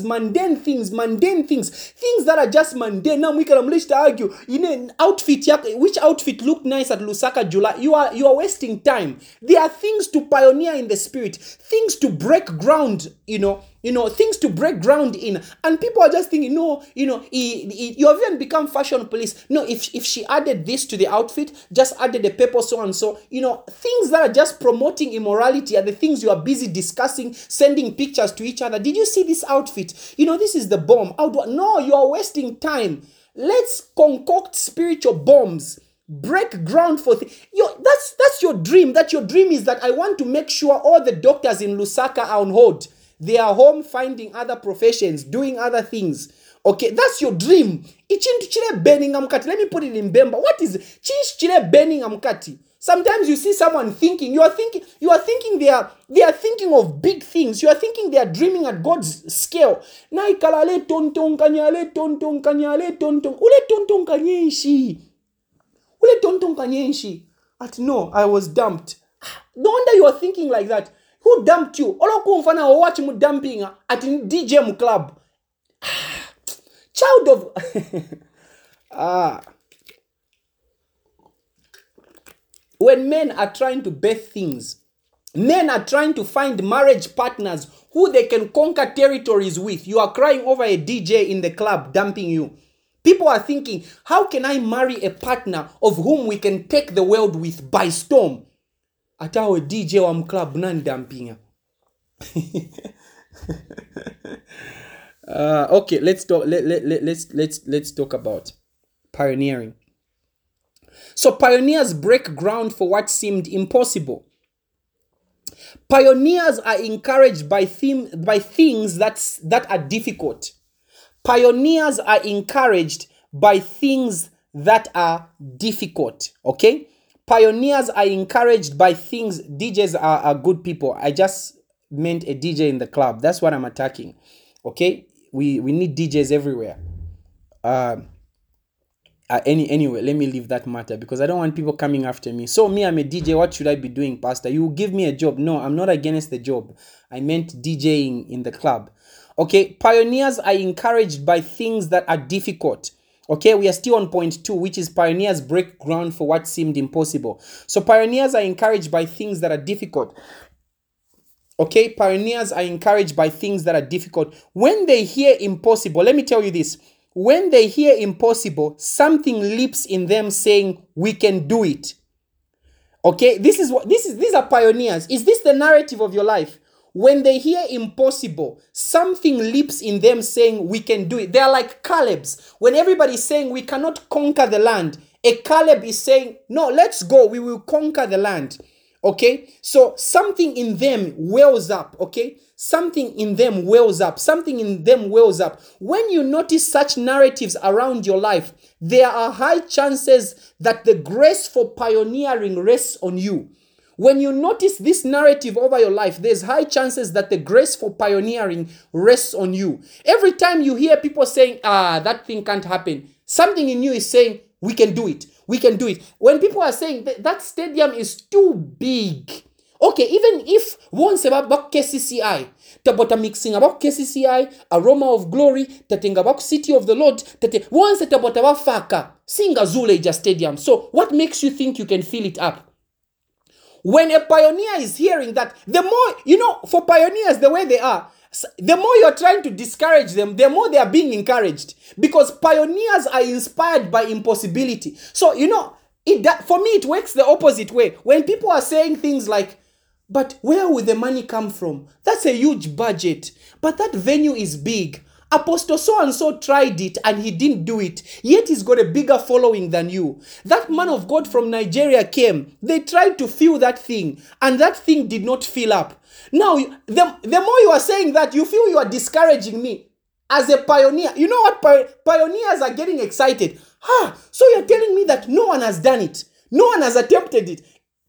that are just mundane. Now we can argue, outfit, which outfit looked nice at Lusaka July. You are wasting time. There are things to pioneer in the spirit, things to break ground, things to break ground in, and people are just thinking, you have even become fashion police. No, if she added this to the outfit, just added the paper so and so, things that are just promoting immorality are the things you are busy discussing, sending pictures to each other. Did you see this outfit? This is the bomb. No, you are wasting time. Let's concoct spiritual bombs. Break ground for that's your dream. That your dream is that I want to make sure all the doctors in Lusaka are on hold. They are home finding other professions, doing other things. Okay, that's your dream. Let me put it in Bemba. What is it? Sometimes you see someone thinking, you are thinking they are thinking of big things. You are thinking they are dreaming at God's scale. Ule tontong kanyenshi. No, I was dumped. No wonder you are thinking like that. Who dumped you? Olokumfana or watch mu dumping at DJ club. Child of when men are trying to birth things, men are trying to find marriage partners who they can conquer territories with. You are crying over a DJ in the club dumping you. People are thinking, how can I marry a partner of whom we can take the world with by storm? Atawe DJ wa club nan dumping. Okay, let's talk about pioneering. So pioneers break ground for what seemed impossible. Pioneers are encouraged by things that are difficult. Pioneers are encouraged by things that are difficult. Okay? Pioneers are encouraged by things. DJs are good people. I just meant a DJ in the club. That's what I'm attacking. Okay? We need DJs everywhere. Anyway, let me leave that matter because I don't want people coming after me. So me, I'm a DJ. What should I be doing, Pastor? You give me a job. No, I'm not against the job. I meant DJing in the club. Okay, pioneers are encouraged by things that are difficult. Okay, we are still on point 2, which is pioneers break ground for what seemed impossible. So pioneers are encouraged by things that are difficult. Okay, pioneers are encouraged by things that are difficult. When they hear impossible, let me tell you this. When they hear impossible, something leaps in them saying, we can do it. Okay, these are pioneers. Is this the narrative of your life? When they hear impossible, something leaps in them saying, we can do it. They are like Caleb's. When everybody's saying, we cannot conquer the land, a Caleb is saying, no, let's go. We will conquer the land. Okay, so something in them wells up. Okay, something in them wells up. Something in them wells up. When you notice such narratives around your life, there are high chances that the grace for pioneering rests on you. When you notice this narrative over your life, there's high chances that the grace for pioneering rests on you. Every time you hear people saying, that thing can't happen, something in you is saying, we can do it. We can do it. When people are saying that stadium is too big, okay, even if once about KCCI, tabota mixing about KCCI, aroma of glory, tating about city of the Lord, once tabota about Faka, sing Azuleja stadium. So what makes you think you can fill it up? When a pioneer is hearing that, the more, for pioneers, the way they are, the more you're trying to discourage them, the more they are being encouraged. Because pioneers are inspired by impossibility. So, for me, it works the opposite way. When people are saying things like, but where will the money come from? That's a huge budget. But that venue is big. Apostle so-and-so tried it and he didn't do it. Yet he's got a bigger following than you. That man of God from Nigeria came. They tried to fill that thing. And that thing did not fill up. Now, the more you are saying that, you feel you are discouraging me as a pioneer. You know what? Pioneers are getting excited. So you're telling me that no one has done it. No one has attempted it.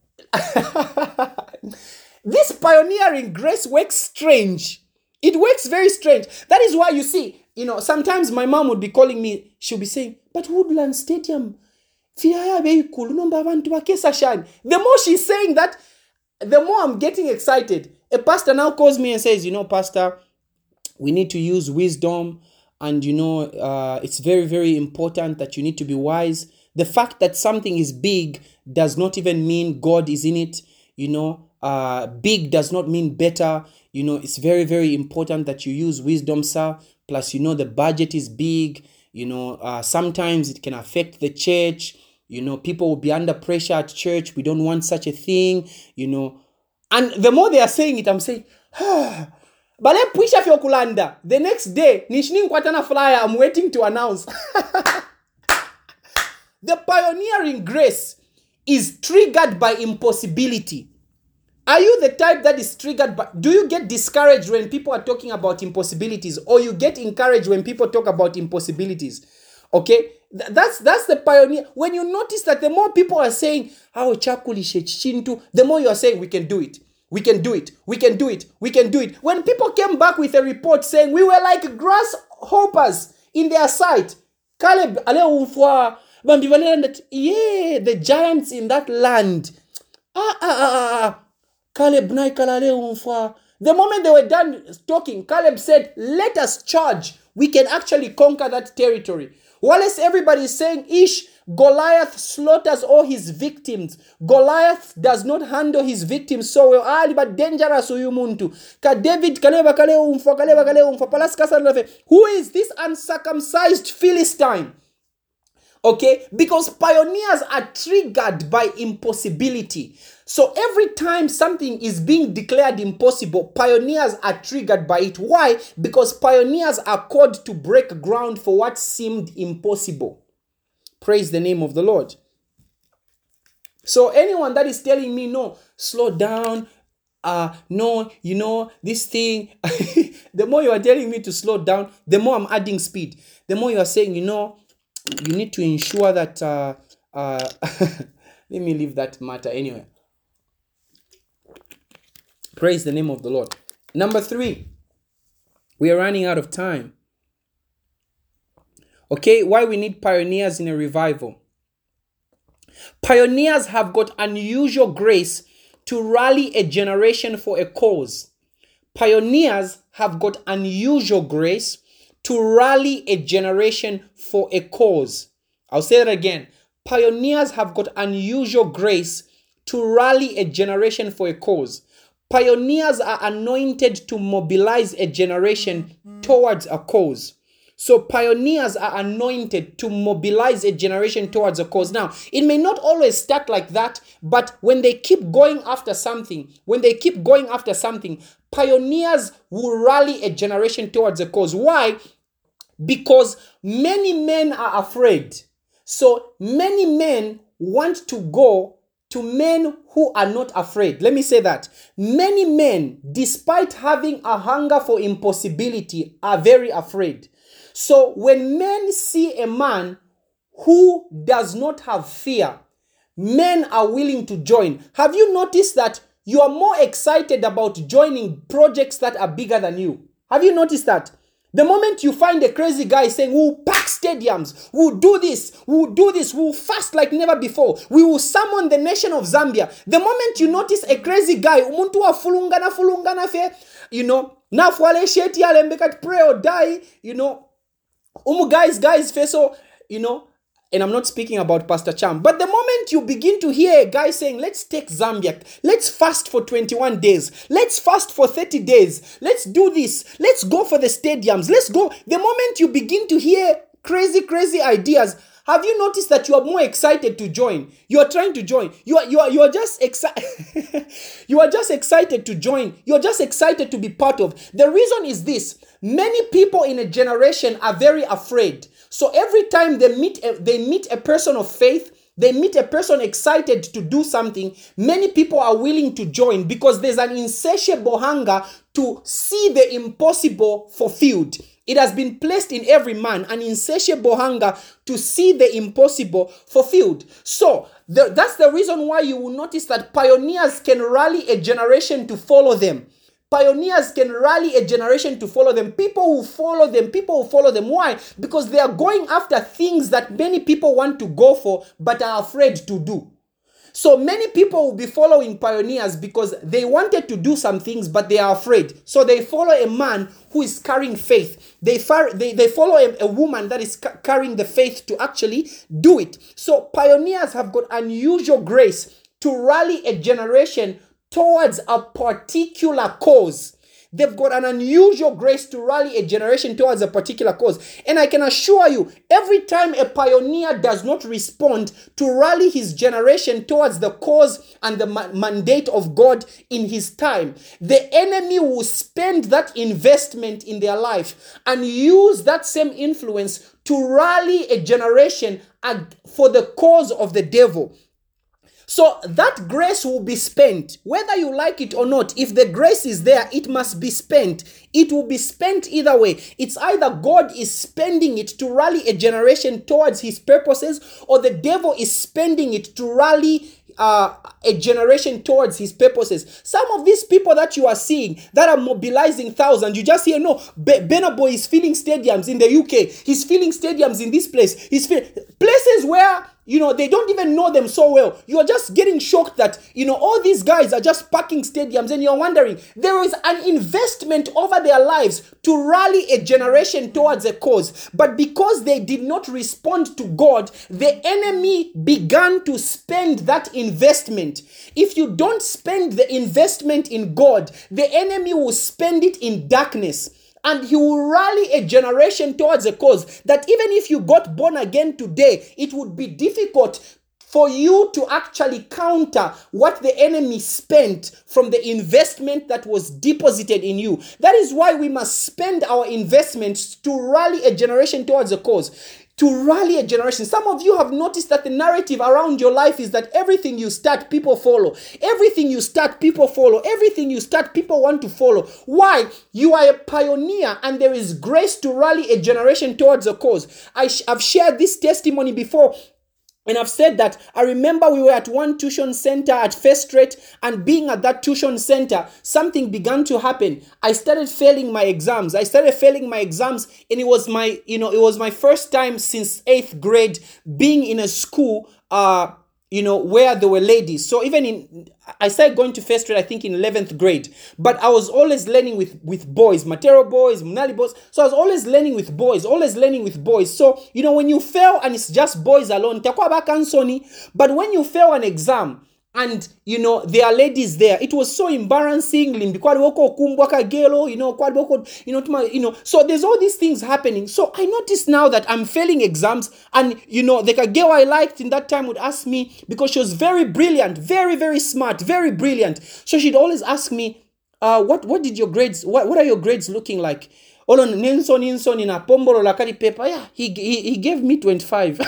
This pioneering grace works strange. It works very strange. That is why you see, sometimes my mom would be calling me. She'll be saying, but Woodland Stadium, The more she's saying that, the more I'm getting excited. A pastor now calls me and says, Pastor, we need to use wisdom, and it's very, very important that you need to be wise. The fact that something is big does not even mean God is in it. Big does not mean better. It's very, very important that you use wisdom, sir. Plus, the budget is big. Sometimes it can affect the church. People will be under pressure at church. We don't want such a thing, And the more they are saying it, I'm saying, Bale puisha fyo kulanda. The next day, nishini kwatana flyer, I'm waiting to announce. The pioneering grace is triggered by impossibility. Are you the type that is triggered by... Do you get discouraged when people are talking about impossibilities, or you get encouraged when people talk about impossibilities? Okay? That's the pioneer. When you notice that the more people are saying, the more you are saying, we can do it. We can do it. We can do it. We can do it. When people came back with a report saying we were like grasshoppers in their sight, Caleb, the giants in that land. Caleb, the moment they were done talking, Caleb said, let us charge. We can actually conquer that territory. Whilst everybody is saying, Goliath slaughters all his victims. Goliath does not handle his victims so well. But dangerous muntu. David, who is this uncircumcised Philistine? Okay, because pioneers are triggered by impossibility. So every time something is being declared impossible, pioneers are triggered by it. Why? Because pioneers are called to break ground for what seemed impossible. Praise the name of the Lord. So anyone that is telling me, no, slow down, no, this thing, the more you are telling me to slow down, the more I'm adding speed. The more you are saying, you need to ensure that, let me leave that matter anyway. Praise the name of the Lord. Number 3, we are running out of time. Okay, why we need pioneers in a revival. Pioneers have got unusual grace to rally a generation for a cause. Pioneers have got unusual grace to rally a generation for a cause. I'll say that again. Pioneers have got unusual grace to rally a generation for a cause. Pioneers are anointed to mobilize a generation towards a cause. So pioneers are anointed to mobilize a generation towards a cause. Now, it may not always start like that, but when they keep going after something, pioneers will rally a generation towards a cause. Why? Because many men are afraid. So many men want to go to men who are not afraid. Let me say that. Many men, despite having a hunger for impossibility, are very afraid. So when men see a man who does not have fear, men are willing to join. Have you noticed that you are more excited about joining projects that are bigger than you? Have you noticed that? The moment you find a crazy guy saying, we'll pack stadiums, we'll do this, we'll fast like never before, we will summon the nation of Zambia. The moment you notice a crazy guy, umuntu wa fulungana fe, na fuale sheti alembekat pray or die, guys fe so, and I'm not speaking about Pastor Cham, but the moment you begin to hear a guy saying, let's take Zambia, let's fast for 21 days, let's fast for 30 days, let's do this, let's go for the stadiums, let's go. The moment you begin to hear crazy ideas, have you noticed that you are more excited to join? You are trying to join. You are just excited. You are just excited to join. You are just excited to be part of. The reason is this. Many people in a generation are very afraid. So every time they meet a person of faith, they meet a person excited to do something, many people are willing to join because there's an insatiable hunger to see the impossible fulfilled. It has been placed in every man, an insatiable hunger to see the impossible fulfilled. So that's the reason why you will notice that pioneers can rally a generation to follow them. Pioneers can rally a generation to follow them. People will follow them. People will follow them. Why? Because they are going after things that many people want to go for but are afraid to do. So many people will be following pioneers because they wanted to do some things, but they are afraid. So they follow a man who is carrying faith. They follow a woman that is carrying the faith to actually do it. So pioneers have got unusual grace to rally a generation towards a particular cause. They've got an unusual grace to rally a generation towards a particular cause. And I can assure you, every time a pioneer does not respond to rally his generation towards the cause and the mandate of God in his time, the enemy will spend that investment in their life and use that same influence to rally a generation for the cause of the devil. So that grace will be spent, whether you like it or not. If the grace is there, it must be spent. It will be spent either way. It's either God is spending it to rally a generation towards his purposes, or the devil is spending it to rally a generation towards his purposes. Some of these people that you are seeing that are mobilizing thousands, you just hear, no, Burna Boy is filling stadiums in the UK. He's filling stadiums in this place. He's places where, they don't even know them so well. You are just getting shocked that, all these guys are just packing stadiums, and you're wondering, there is an investment over their lives to rally a generation towards a cause. But because they did not respond to God, the enemy began to spend that investment. If you don't spend the investment in God, the enemy will spend it in darkness. And he will rally a generation towards a cause that even if you got born again today, it would be difficult for you to actually counter what the enemy spent from the investment that was deposited in you. That is why we must spend our investments to rally a generation towards a cause. To rally a generation. Some of you have noticed that the narrative around your life is that everything you start, people follow. Everything you start, people follow. Everything you start, people want to follow. Why? You are a pioneer, and there is grace to rally a generation towards a cause. I've shared this testimony before. And I've said that I remember we were at one tuition center at First Rate, and being at that tuition center, something began to happen. I started failing my exams. And it was my first time since 8th grade being in a school, where there were ladies. So I started going to First Rate, I think in 11th grade. But I was always learning with boys, Matero boys, Munali boys. So I was always learning with boys. So, when you fail and it's just boys alone, but when you fail an exam, and there are ladies there, it was so embarrassing. So there's all these things happening. So I noticed now that I'm failing exams, and the girl I liked in that time would ask me, because she was very brilliant, very, very smart, very brilliant. So she'd always ask me, what did your grades, what are your grades looking like? Nelson in a pombolo lakari paper. Yeah, he gave me 25.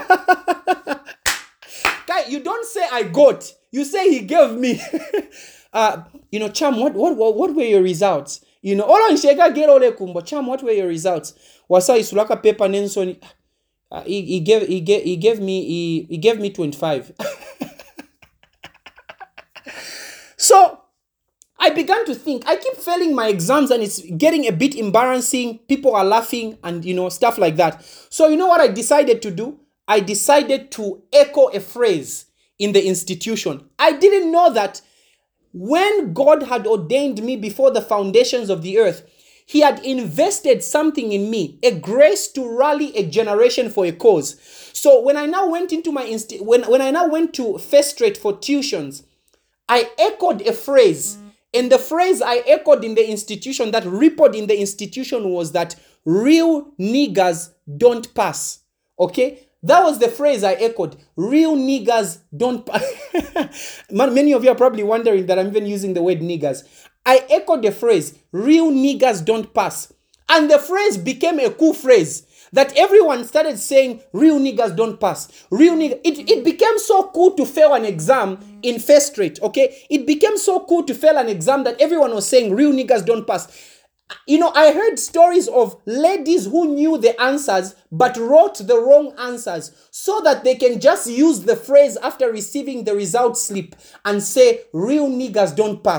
You don't say I got. You say he gave me. Cham, what were your results? Cham, what were your results? Wasa isulaka paper Nelson. He gave me 25. So I began to think, I keep failing my exams and it's getting a bit embarrassing. People are laughing and stuff like that. So you know what I decided to do? I decided to echo a phrase in the institution. I didn't know that when God had ordained me before the foundations of the earth, he had invested something in me, a grace to rally a generation for a cause. So when I now went into when I now went to First Rate for tuitions, I echoed a phrase. And the phrase I echoed in the institution, that rippled in the institution, was that real niggas don't pass. Okay? That was the phrase I echoed. Real niggas don't pass. Many of you are probably wondering that I'm even using the word niggas. I echoed the phrase, real niggas don't pass. And the phrase became a cool phrase that everyone started saying, real niggas don't pass. Real niggas. It became so cool to fail an exam in First Rate, okay? It became so cool to fail an exam that everyone was saying, real niggas don't pass. I heard stories of ladies who knew the answers but wrote the wrong answers so that they can just use the phrase after receiving the result slip and say, real niggas don't pass.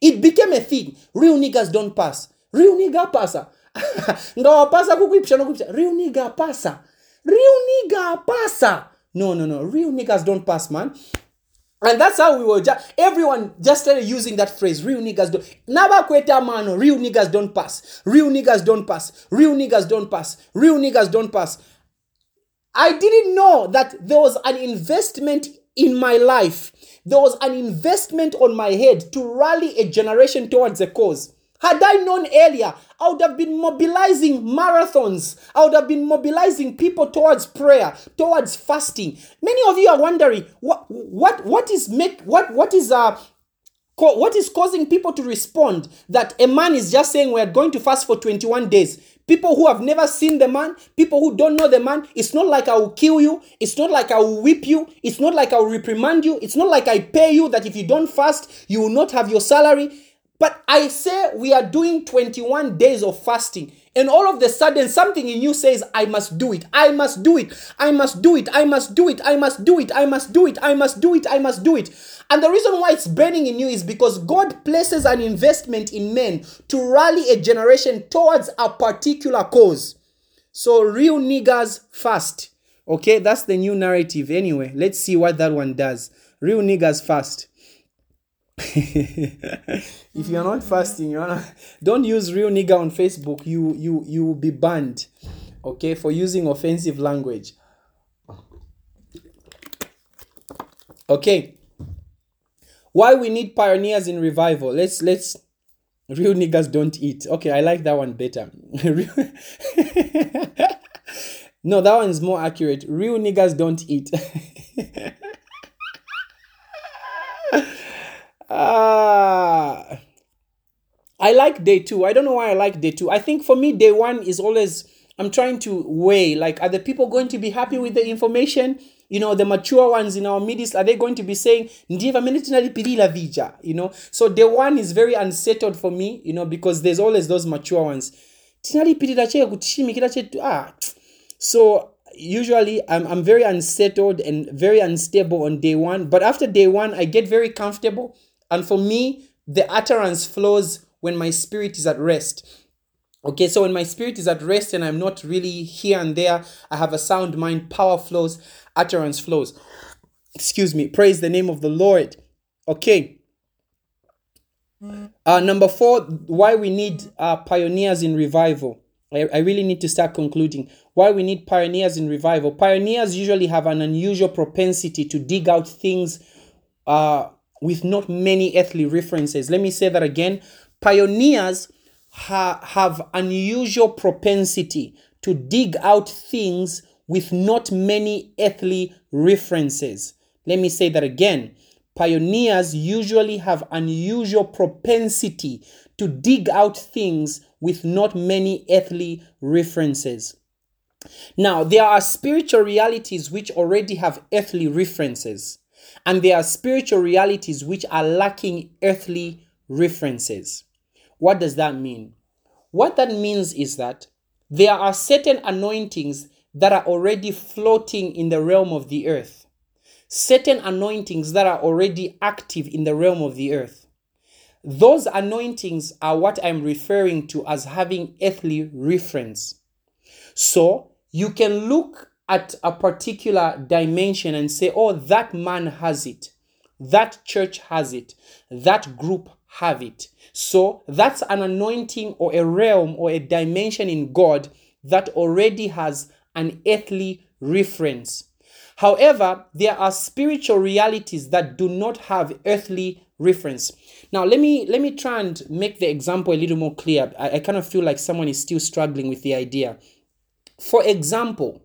It became a thing. Real niggas don't pass. Real nigga passa. Ngawapasa kukuipsha no kuipsha. Real nigga passa. Real nigga passa. No. Real niggas don't pass, man. And that's how we were everyone just started using that phrase. Real niggas don't. Naba kweta mano. Real niggas don't pass. Real niggas don't pass. Real niggas don't pass. Real niggas don't pass. I didn't know that there was an investment in my life. There was an investment on my head to rally a generation towards a cause. Had I known earlier, I would have been mobilizing marathons. I would have been mobilizing people towards prayer, towards fasting. Many of you are wondering what is causing people to respond that a man is just saying we are going to fast for 21 days. People who have never seen the man, people who don't know the man. It's not like I will kill you. It's not like I will whip you. It's not like I will reprimand you. It's not like I pay you that if you don't fast, you will not have your salary. But I say we are doing 21 days of fasting. And all of a sudden, something in you says, I must do it. I must do it. I must do it. I must do it. I must do it. I must do it. I must do it. I must do it. And the reason why it's burning in you is because God places an investment in men to rally a generation towards a particular cause. So real niggas fast. Okay, that's the new narrative. Anyway, let's see what that one does. Real niggas fast. If you're not fasting, don't use real nigga on Facebook. You will be banned, okay, for using offensive language. Okay, why we need pioneers in revival? Let's real niggas don't eat. Okay, I like that one better. No, that one's more accurate. Real niggas don't eat. I like day 2. I don't know why I like day 2. I think for me, day 1 is always, I'm trying to weigh, like, are the people going to be happy with the information? The mature ones in our midst, are they going to be saying, vija? So day 1 is very unsettled for me, because there's always those mature ones. So usually I'm very unsettled and very unstable on day 1. But after day 1, I get very comfortable. And for me, the utterance flows when my spirit is at rest. Okay, so when my spirit is at rest and I'm not really here and there, I have a sound mind, power flows, utterance flows. Excuse me. Praise the name of the Lord. Okay. Number 4, why we need pioneers in revival. I really need to start concluding. Why we need pioneers in revival. Pioneers usually have an unusual propensity to dig out things with not many earthly references. Let me say that again. Pioneers have unusual propensity to dig out things with not many earthly references. Let me say that again. Pioneers usually have unusual propensity to dig out things with not many earthly references. Now, there are spiritual realities which already have earthly references, and there are spiritual realities which are lacking earthly references. What does that mean? What that means is that there are certain anointings that are already floating in the realm of the earth. Certain anointings that are already active in the realm of the earth. Those anointings are what I'm referring to as having earthly reference. So you can look at a particular dimension and say, oh, that man has it. That church has it. That group have it. So that's an anointing or a realm or a dimension in God that already has an earthly reference. However, there are spiritual realities that do not have earthly reference. Now, let me try and make the example a little more clear. I kind of feel like someone is still struggling with the idea. For example,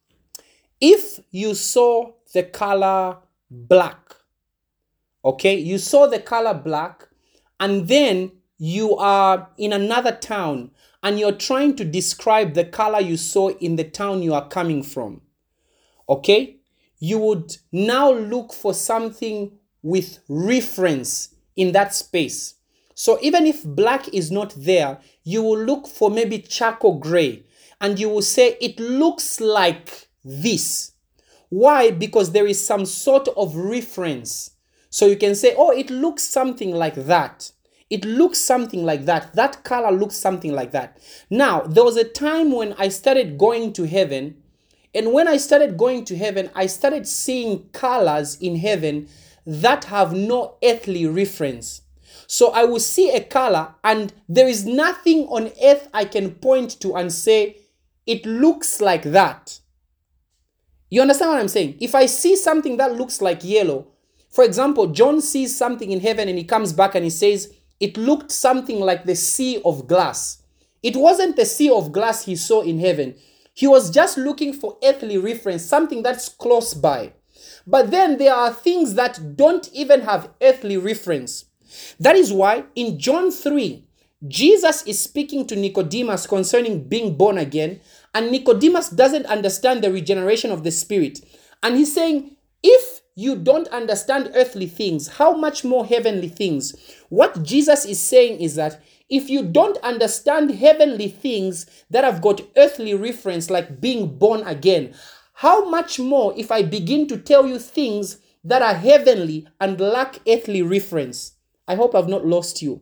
if you saw the color black, okay, you saw the color black, and then you are in another town and you're trying to describe the color you saw in the town you are coming from, okay, you would now look for something with reference in that space. So even if black is not there, you will look for maybe charcoal gray, and you will say it looks like this. Why? Because there is some sort of reference. So you can say, oh, it looks something like that. It looks something like that. That color looks something like that. Now, there was a time when I started going to heaven, and when I started going to heaven, I started seeing colors in heaven that have no earthly reference. So I will see a color, and there is nothing on earth I can point to and say, it looks like that. You understand what I'm saying? If I see something that looks like yellow, for example, John sees something in heaven and he comes back and he says, it looked something like the sea of glass. It wasn't the sea of glass he saw in heaven. He was just looking for earthly reference, something that's close by. But then there are things that don't even have earthly reference. That is why in John 3, Jesus is speaking to Nicodemus concerning being born again, and Nicodemus doesn't understand the regeneration of the Spirit. And he's saying, if you don't understand earthly things, how much more heavenly things? What Jesus is saying is that if you don't understand heavenly things that have got earthly reference, like being born again, how much more if I begin to tell you things that are heavenly and lack earthly reference? I hope I've not lost you.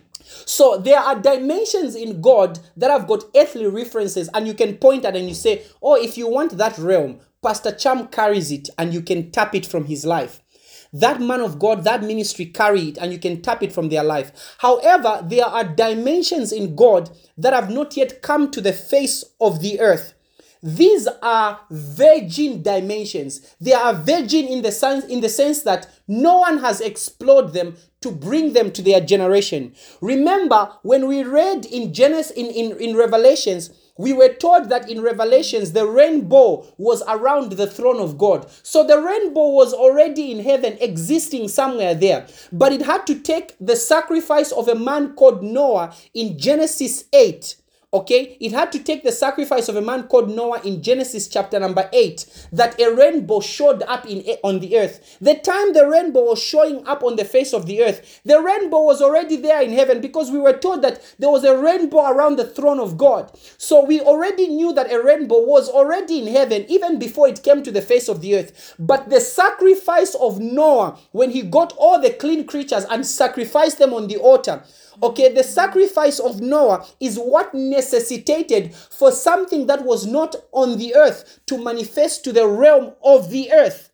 So there are dimensions in God that have got earthly references, and you can point at and you say, oh, if you want that realm, Pastor Cham carries it and you can tap it from his life. That man of God, that ministry carry it and you can tap it from their life. However, there are dimensions in God that have not yet come to the face of the earth. These are virgin dimensions. They are virgin in the sense that no one has explored them to bring them to their generation. Remember, when we read in Genesis, in Revelations, we were told that in Revelations, the rainbow was around the throne of God. So the rainbow was already in heaven, existing somewhere there. But it had to take the sacrifice of a man called Noah in Genesis 8. Okay, it had to take the sacrifice of a man called Noah in Genesis chapter number 8, that a rainbow showed up on the earth. The time the rainbow was showing up on the face of the earth, the rainbow was already there in heaven, because we were told that there was a rainbow around the throne of God. So we already knew that a rainbow was already in heaven even before it came to the face of the earth. But the sacrifice of Noah, when he got all the clean creatures and sacrificed them on the altar, okay, the sacrifice of Noah is what necessitated for something that was not on the earth to manifest to the realm of the earth.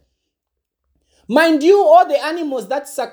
Mind you, all the animals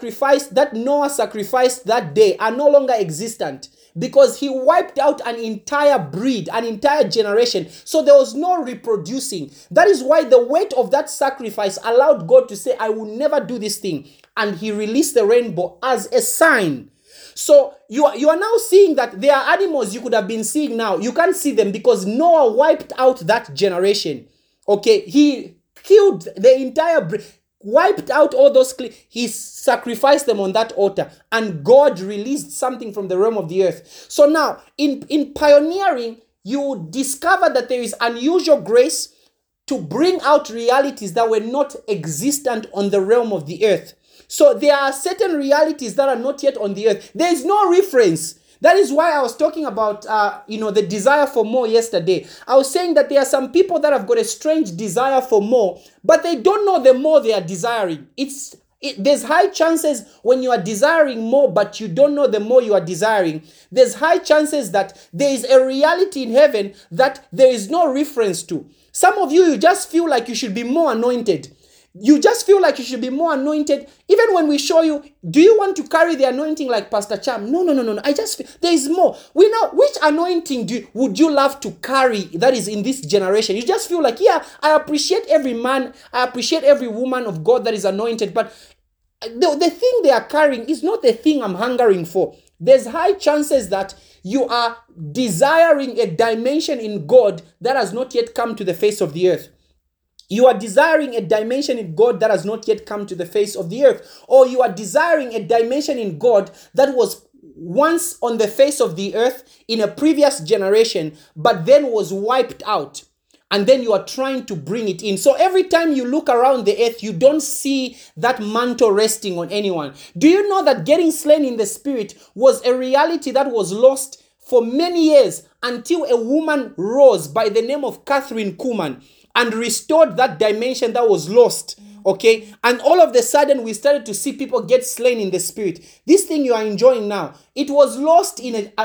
that Noah sacrificed that day are no longer existent, because he wiped out an entire breed, an entire generation. So there was no reproducing. That is why the weight of that sacrifice allowed God to say, I will never do this thing. And he released the rainbow as a sign. So you are now seeing that there are animals you could have been seeing now. You can't see them because Noah wiped out that generation. Okay, he killed the entire wiped out all those he sacrificed them on that altar, and God released something from the realm of the earth. So now in pioneering, you discover that there is unusual grace to bring out realities that were not existent on the realm of the earth. So there are certain realities that are not yet on the earth. There is no reference. That is why I was talking about, the desire for more yesterday. I was saying that there are some people that have got a strange desire for more, but they don't know the more they are desiring. There's high chances when you are desiring more, but you don't know the more you are desiring. There's high chances that there is a reality in heaven that there is no reference to. Some of you just feel like you should be more anointed. You just feel like you should be more anointed. Even when we show you, do you want to carry the anointing like Pastor Cham? No. I just feel there is more. We know which anointing would you love to carry that is in this generation. You just feel like, yeah, I appreciate every man, I appreciate every woman of God that is anointed, but the thing they are carrying is not the thing I'm hungering for. There's high chances that you are desiring a dimension in God that has not yet come to the face of the earth. You are desiring a dimension in God that has not yet come to the face of the earth. Or you are desiring a dimension in God that was once on the face of the earth in a previous generation, but then was wiped out. And then you are trying to bring it in. So every time you look around the earth, you don't see that mantle resting on anyone. Do you know that getting slain in the spirit was a reality that was lost for many years until a woman rose by the name of Catherine Kuhlman and restored that dimension that was lost. Okay, and all of a sudden we started to see people get slain in the spirit. This thing you are enjoying now, it was lost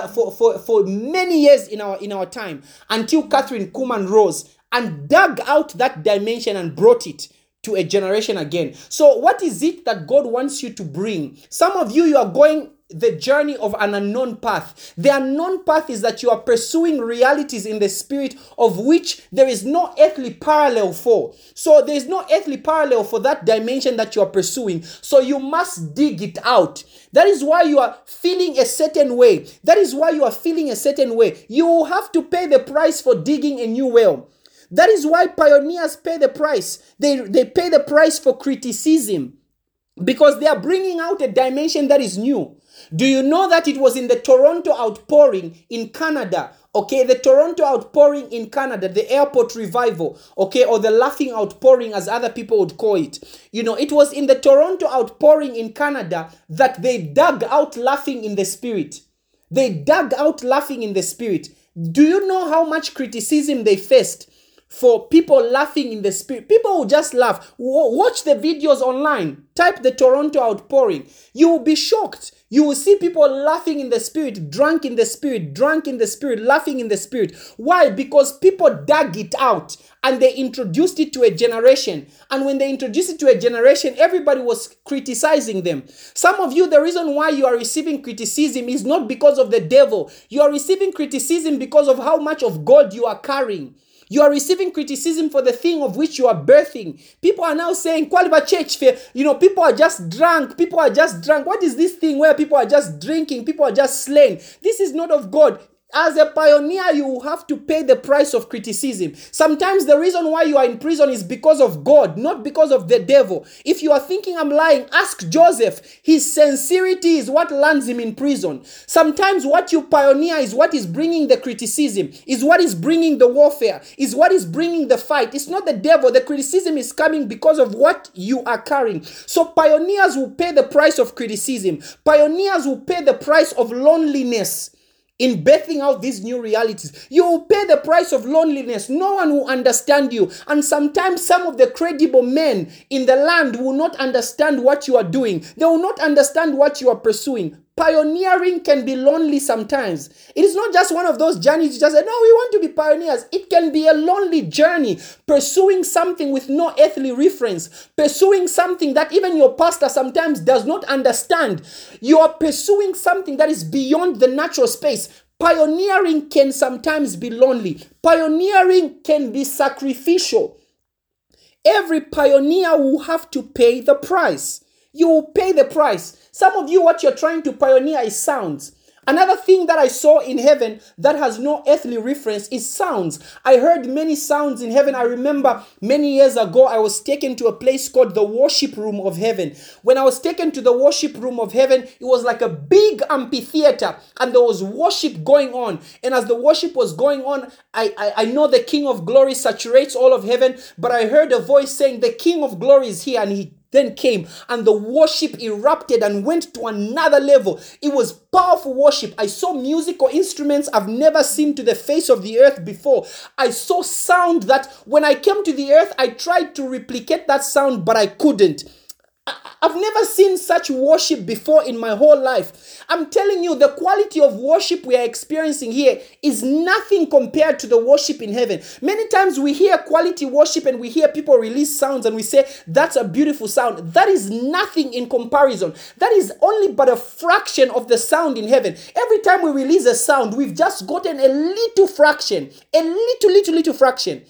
for many years in our time until Catherine Kuhlman rose and dug out that dimension and brought it to a generation again. So what is it that God wants you to bring? Some of you are going the journey of an unknown path. The unknown path is that you are pursuing realities in the spirit of which there is no earthly parallel for. So there is no earthly parallel for that dimension that you are pursuing. So you must dig it out. That is why you are feeling a certain way. That is why you are feeling a certain way. You will have to pay the price for digging a new well. That is why pioneers pay the price. They pay the price for criticism because they are bringing out a dimension that is new. Do you know that it was in the Toronto outpouring in Canada? Okay, the Toronto outpouring in Canada, the airport revival, okay, or the laughing outpouring as other people would call it. You know, it was in the Toronto outpouring in Canada that they dug out laughing in the spirit. They dug out laughing in the spirit. Do you know how much criticism they faced for people laughing in the spirit? People will just laugh. Watch the videos online. Type the Toronto outpouring. You will be shocked. You will see people laughing in the spirit, drunk in the spirit, laughing in the spirit. Why? Because people dug it out and they introduced it to a generation. And when they introduced it to a generation, everybody was criticizing them. Some of you, the reason why you are receiving criticism is not because of the devil. You are receiving criticism because of how much of God you are carrying. You are receiving criticism for the thing of which you are birthing. People are now saying, Kwaliba Church Fair, people are just drunk. People are just drunk. What is this thing where people are just drinking? People are just slain. This is not of God. As a pioneer, you have to pay the price of criticism. Sometimes the reason why you are in prison is because of God, not because of the devil. If you are thinking I'm lying, ask Joseph. His sincerity is what lands him in prison. Sometimes what you pioneer is what is bringing the criticism, is what is bringing the warfare, is what is bringing the fight. It's not the devil. The criticism is coming because of what you are carrying. So pioneers will pay the price of criticism. Pioneers will pay the price of loneliness. In birthing out these new realities, you will pay the price of loneliness. No one will understand you. And sometimes some of the credible men in the land will not understand what you are doing. They will not understand what you are pursuing. Pioneering can be lonely sometimes. It is not just one of those journeys you just say, no, we want to be pioneers. It can be a lonely journey, pursuing something with no earthly reference, pursuing something that even your pastor sometimes does not understand. You are pursuing something that is beyond the natural space. Pioneering can sometimes be lonely. Pioneering can be sacrificial. Every pioneer will have to pay the price. You will pay the price. Some of you, what you're trying to pioneer is sounds. Another thing that I saw in heaven that has no earthly reference is sounds. I heard many sounds in heaven. I remember many years ago, I was taken to a place called the worship room of heaven. When I was taken to the worship room of heaven, it was like a big amphitheater and there was worship going on. And as the worship was going on, I know the King of Glory saturates all of heaven, but I heard a voice saying, the King of Glory is here, and he then came and the worship erupted and went to another level. It was powerful worship. I saw musical instruments I've never seen to the face of the earth before. I saw sound that when I came to the earth, I tried to replicate that sound, but I couldn't. I've never seen such worship before in my whole life. I'm telling you, the quality of worship we are experiencing here is nothing compared to the worship in heaven. Many times we hear quality worship and we hear people release sounds and we say, that's a beautiful sound. That is nothing in comparison. That is only but a fraction of the sound in heaven. Every time we release a sound, we've just gotten a little fraction, a little fraction.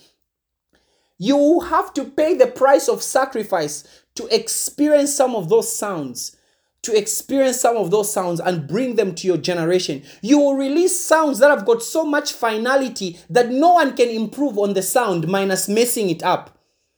You have to pay the price of sacrifice to experience some of those sounds, and bring them to your generation. You will release sounds that have got so much finality that no one can improve on the sound minus messing it up.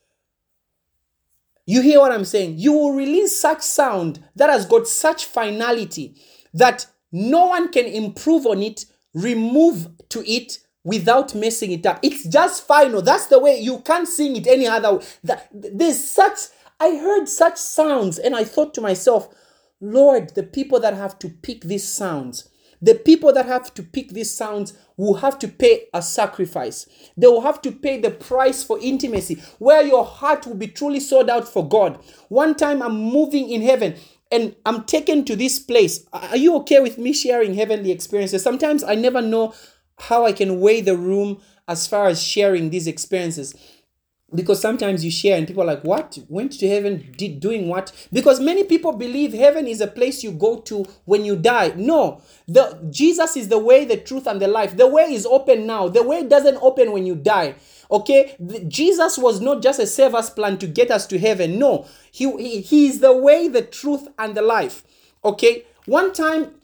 You hear what I'm saying? You will release such sound that has got such finality that no one can improve on it, remove to it, without messing it up. It's just final. That's the way. You can't sing it any other way. I heard such sounds and I thought to myself, Lord, the people that have to pick these sounds, the people that have to pick these sounds will have to pay a sacrifice. They will have to pay the price for intimacy, where your heart will be truly sold out for God. One time I'm moving in heaven and I'm taken to this place. Are you okay with me sharing heavenly experiences? Sometimes I never know how I can weigh the room as far as sharing these experiences. Because sometimes you share and people are like, what? Went to heaven, doing what? Because many people believe heaven is a place you go to when you die. No, Jesus is the way, the truth, and the life. The way is open now. The way doesn't open when you die. Okay? Jesus was not just a save us plan to get us to heaven. No, he is the way, the truth, and the life. Okay? One time,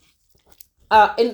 and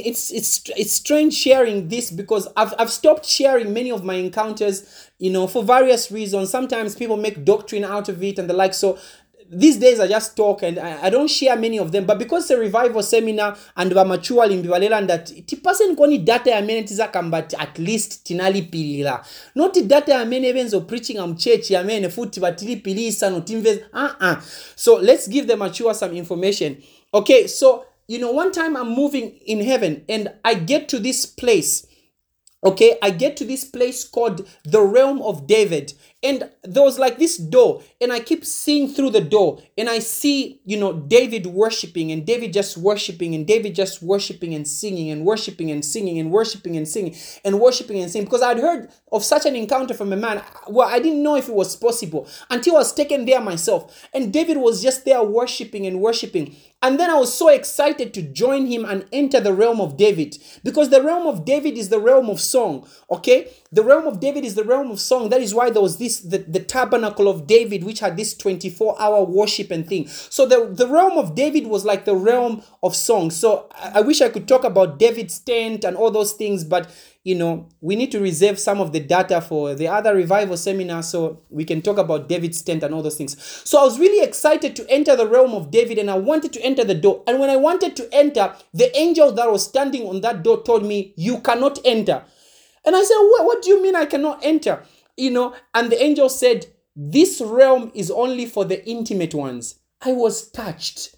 it's strange sharing this because I've stopped sharing many of my encounters, for various reasons. Sometimes people make doctrine out of it and the like. So these days I just talk and I don't share many of them. But because it's a revival seminar and mature limbiwalela that tipase nkoni data ya mene tizakamba at least tinali pilila. Not data ya mene benzo preaching am church ya mene futi batili pilisa no timve. So let's give the mature some information. Okay, so one time I'm moving in heaven and I get to this place. Okay, I get to this place called the realm of David. And there was like this door, and I keep seeing through the door, and I see, David worshiping, and David just worshiping, and David just worshiping and singing, and worshiping and singing, and worshiping and singing, and worshiping and singing. Because I'd heard of such an encounter from a man. Well, I didn't know if it was possible until I was taken there myself. And David was just there worshiping and worshiping. And then I was so excited to join him and enter the realm of David. Because the realm of David is the realm of song. Okay? The realm of David is the realm of song. That is why there was the tabernacle of David, which had this 24-hour worship and thing. So the realm of David was like the realm of song. So I wish I could talk about David's tent and all those things, but we need to reserve some of the data for the other revival seminar so we can talk about David's tent and all those things. So I was really excited to enter the realm of David, and I wanted to enter the door. And when I wanted to enter, the angel that was standing on that door told me, "You cannot enter." And I said, what do you mean I cannot enter? And the angel said, "This realm is only for the intimate ones." I was touched.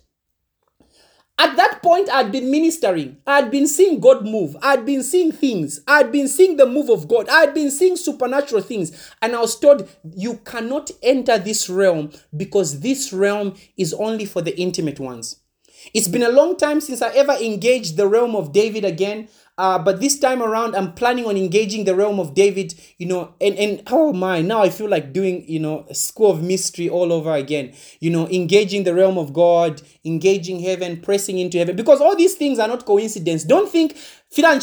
At that point, I had been ministering. I had been seeing God move. I had been seeing things. I had been seeing the move of God. I had been seeing supernatural things. And I was told, you cannot enter this realm because this realm is only for the intimate ones. It's been a long time since I ever engaged the realm of David again. But this time around, I'm planning on engaging the realm of David, and oh my, now I feel like doing, a school of mystery all over again, engaging the realm of God, engaging heaven, pressing into heaven, because all these things are not coincidence. Don't think, no,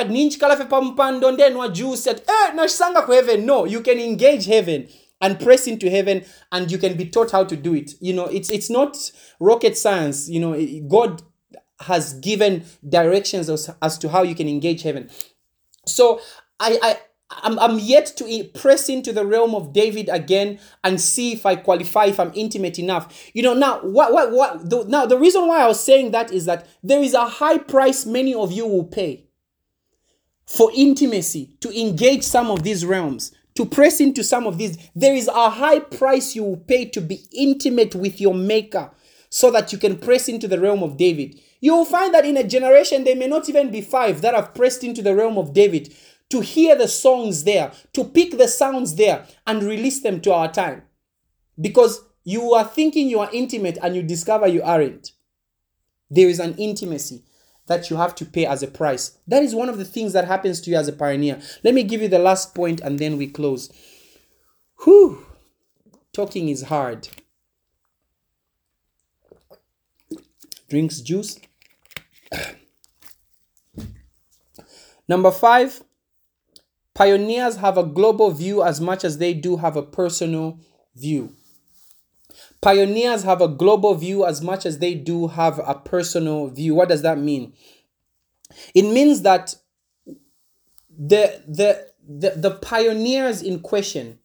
you can engage heaven and press into heaven, and you can be taught how to do it. It's not rocket science. God has given directions as to how you can engage heaven. So I'm yet to press into the realm of David again and see if I qualify, if I'm intimate enough. Now the reason why I was saying that is that there is a high price many of you will pay for intimacy, to engage some of these realms, to press into some of these. There is a high price you will pay to be intimate with your maker so that you can press into the realm of David. You will find that in a generation, there may not even be 5 that have pressed into the realm of David to hear the songs there, to pick the sounds there and release them to our time. Because you are thinking you are intimate and you discover you aren't. There is an intimacy that you have to pay as a price. That is one of the things that happens to you as a pioneer. Let me give you the last point and then we close. Talking is hard. Drinks juice. Number 5, pioneers have a global view as much as they do have a personal view. Pioneers have a global view as much as they do have a personal view. What does that mean? It means that the pioneers in question,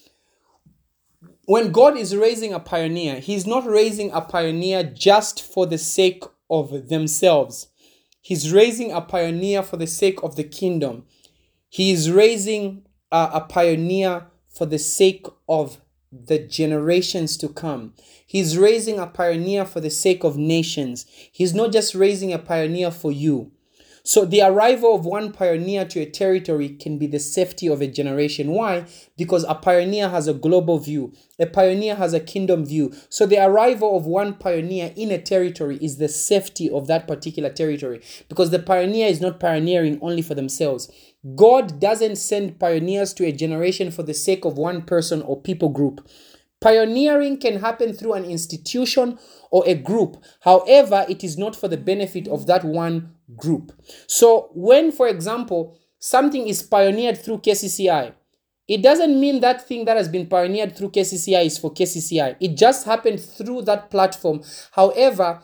when God is raising a pioneer, He's not raising a pioneer just for the sake of themselves. He's raising a pioneer for the sake of the kingdom. He is raising a pioneer for the sake of the generations to come. He's raising a pioneer for the sake of nations. He's not just raising a pioneer for you. So the arrival of one pioneer to a territory can be the safety of a generation. Why? Because a pioneer has a global view. A pioneer has a kingdom view. So the arrival of one pioneer in a territory is the safety of that particular territory, because the pioneer is not pioneering only for themselves. God doesn't send pioneers to a generation for the sake of one person or people group. Pioneering can happen through an institution or a group. However, it is not for the benefit of that one group. So when, for example, something is pioneered through KCCI, it doesn't mean that thing that has been pioneered through KCCI is for KCCI. It just happened through that platform. However,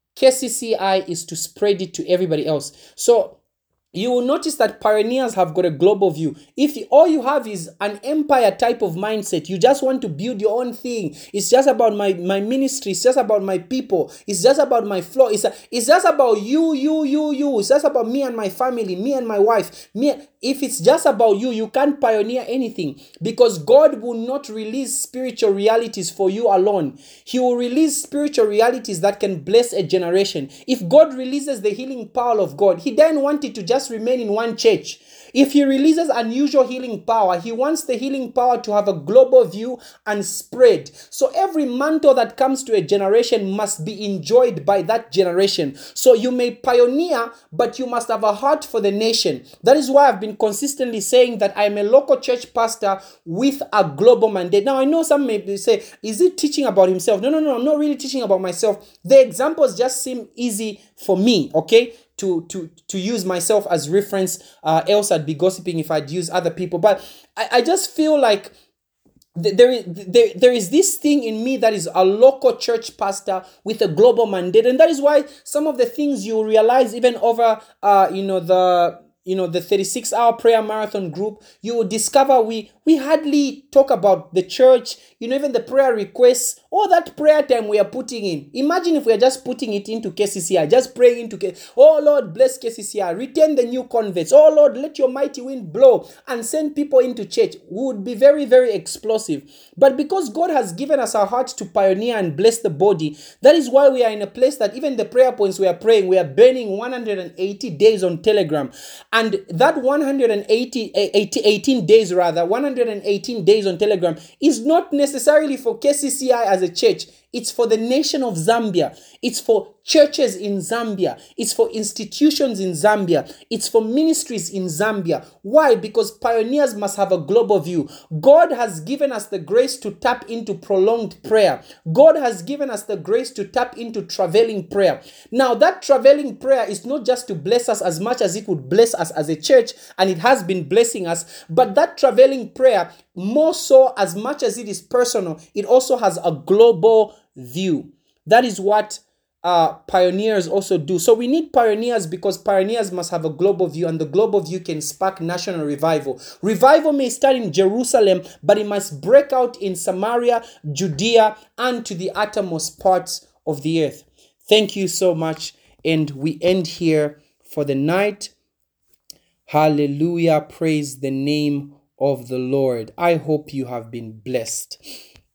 KCCI is to spread it to everybody else. So you will notice that pioneers have got a global view. If all you have is an empire type of mindset, you just want to build your own thing. It's just about my ministry. It's just about my people. It's just about my flow. It's just about you. It's just about me and my family, me and my wife. If it's just about you, you can't pioneer anything, because God will not release spiritual realities for you alone. He will release spiritual realities that can bless a generation. If God releases the healing power of God, He doesn't want it to just remain in one church. If He releases unusual healing power, He wants the healing power to have a global view and spread. So every mantle that comes to a generation must be enjoyed by that generation. So you may pioneer, but you must have a heart for the nation. That is why I've been consistently saying that I'm a local church pastor with a global mandate. Now, I know some may say, is it teaching about himself? No, I'm not really teaching about myself. The examples just seem easy for me, okay? To use myself as reference, else I'd be gossiping if I'd use other people. But I just feel like there is this thing in me that is a local church pastor with a global mandate, and that is why some of the things you realize even over the 36-hour prayer marathon group, you will discover we hardly talk about the church, even the prayer requests, all that prayer time we are putting in. Imagine if we are just putting it into KCCI, just praying into oh Lord, bless KCCI, return the new converts. Oh Lord, let your mighty wind blow and send people into church. We would be very, very explosive. But because God has given us our heart to pioneer and bless the body, that is why we are in a place that even the prayer points we are praying, we are burning 180 days on Telegram. And that 118 days on Telegram is not necessarily for KCCI as a church. It's for the nation of Zambia. It's for churches in Zambia. It's for institutions in Zambia. It's for ministries in Zambia. Why? Because pioneers must have a global view. God has given us the grace to tap into prolonged prayer. God has given us the grace to tap into traveling prayer. Now, that traveling prayer is not just to bless us as much as it would bless us as a church, and it has been blessing us, but that traveling prayer, more so as much as it is personal, it also has a global view. That is what pioneers also do. So we need pioneers because pioneers must have a global view, and the global view can spark national revival. Revival may start in Jerusalem, but it must break out in Samaria, Judea, and to the uttermost parts of the earth. Thank you so much. And we end here for the night. Hallelujah. Praise the name of the Lord. I hope you have been blessed.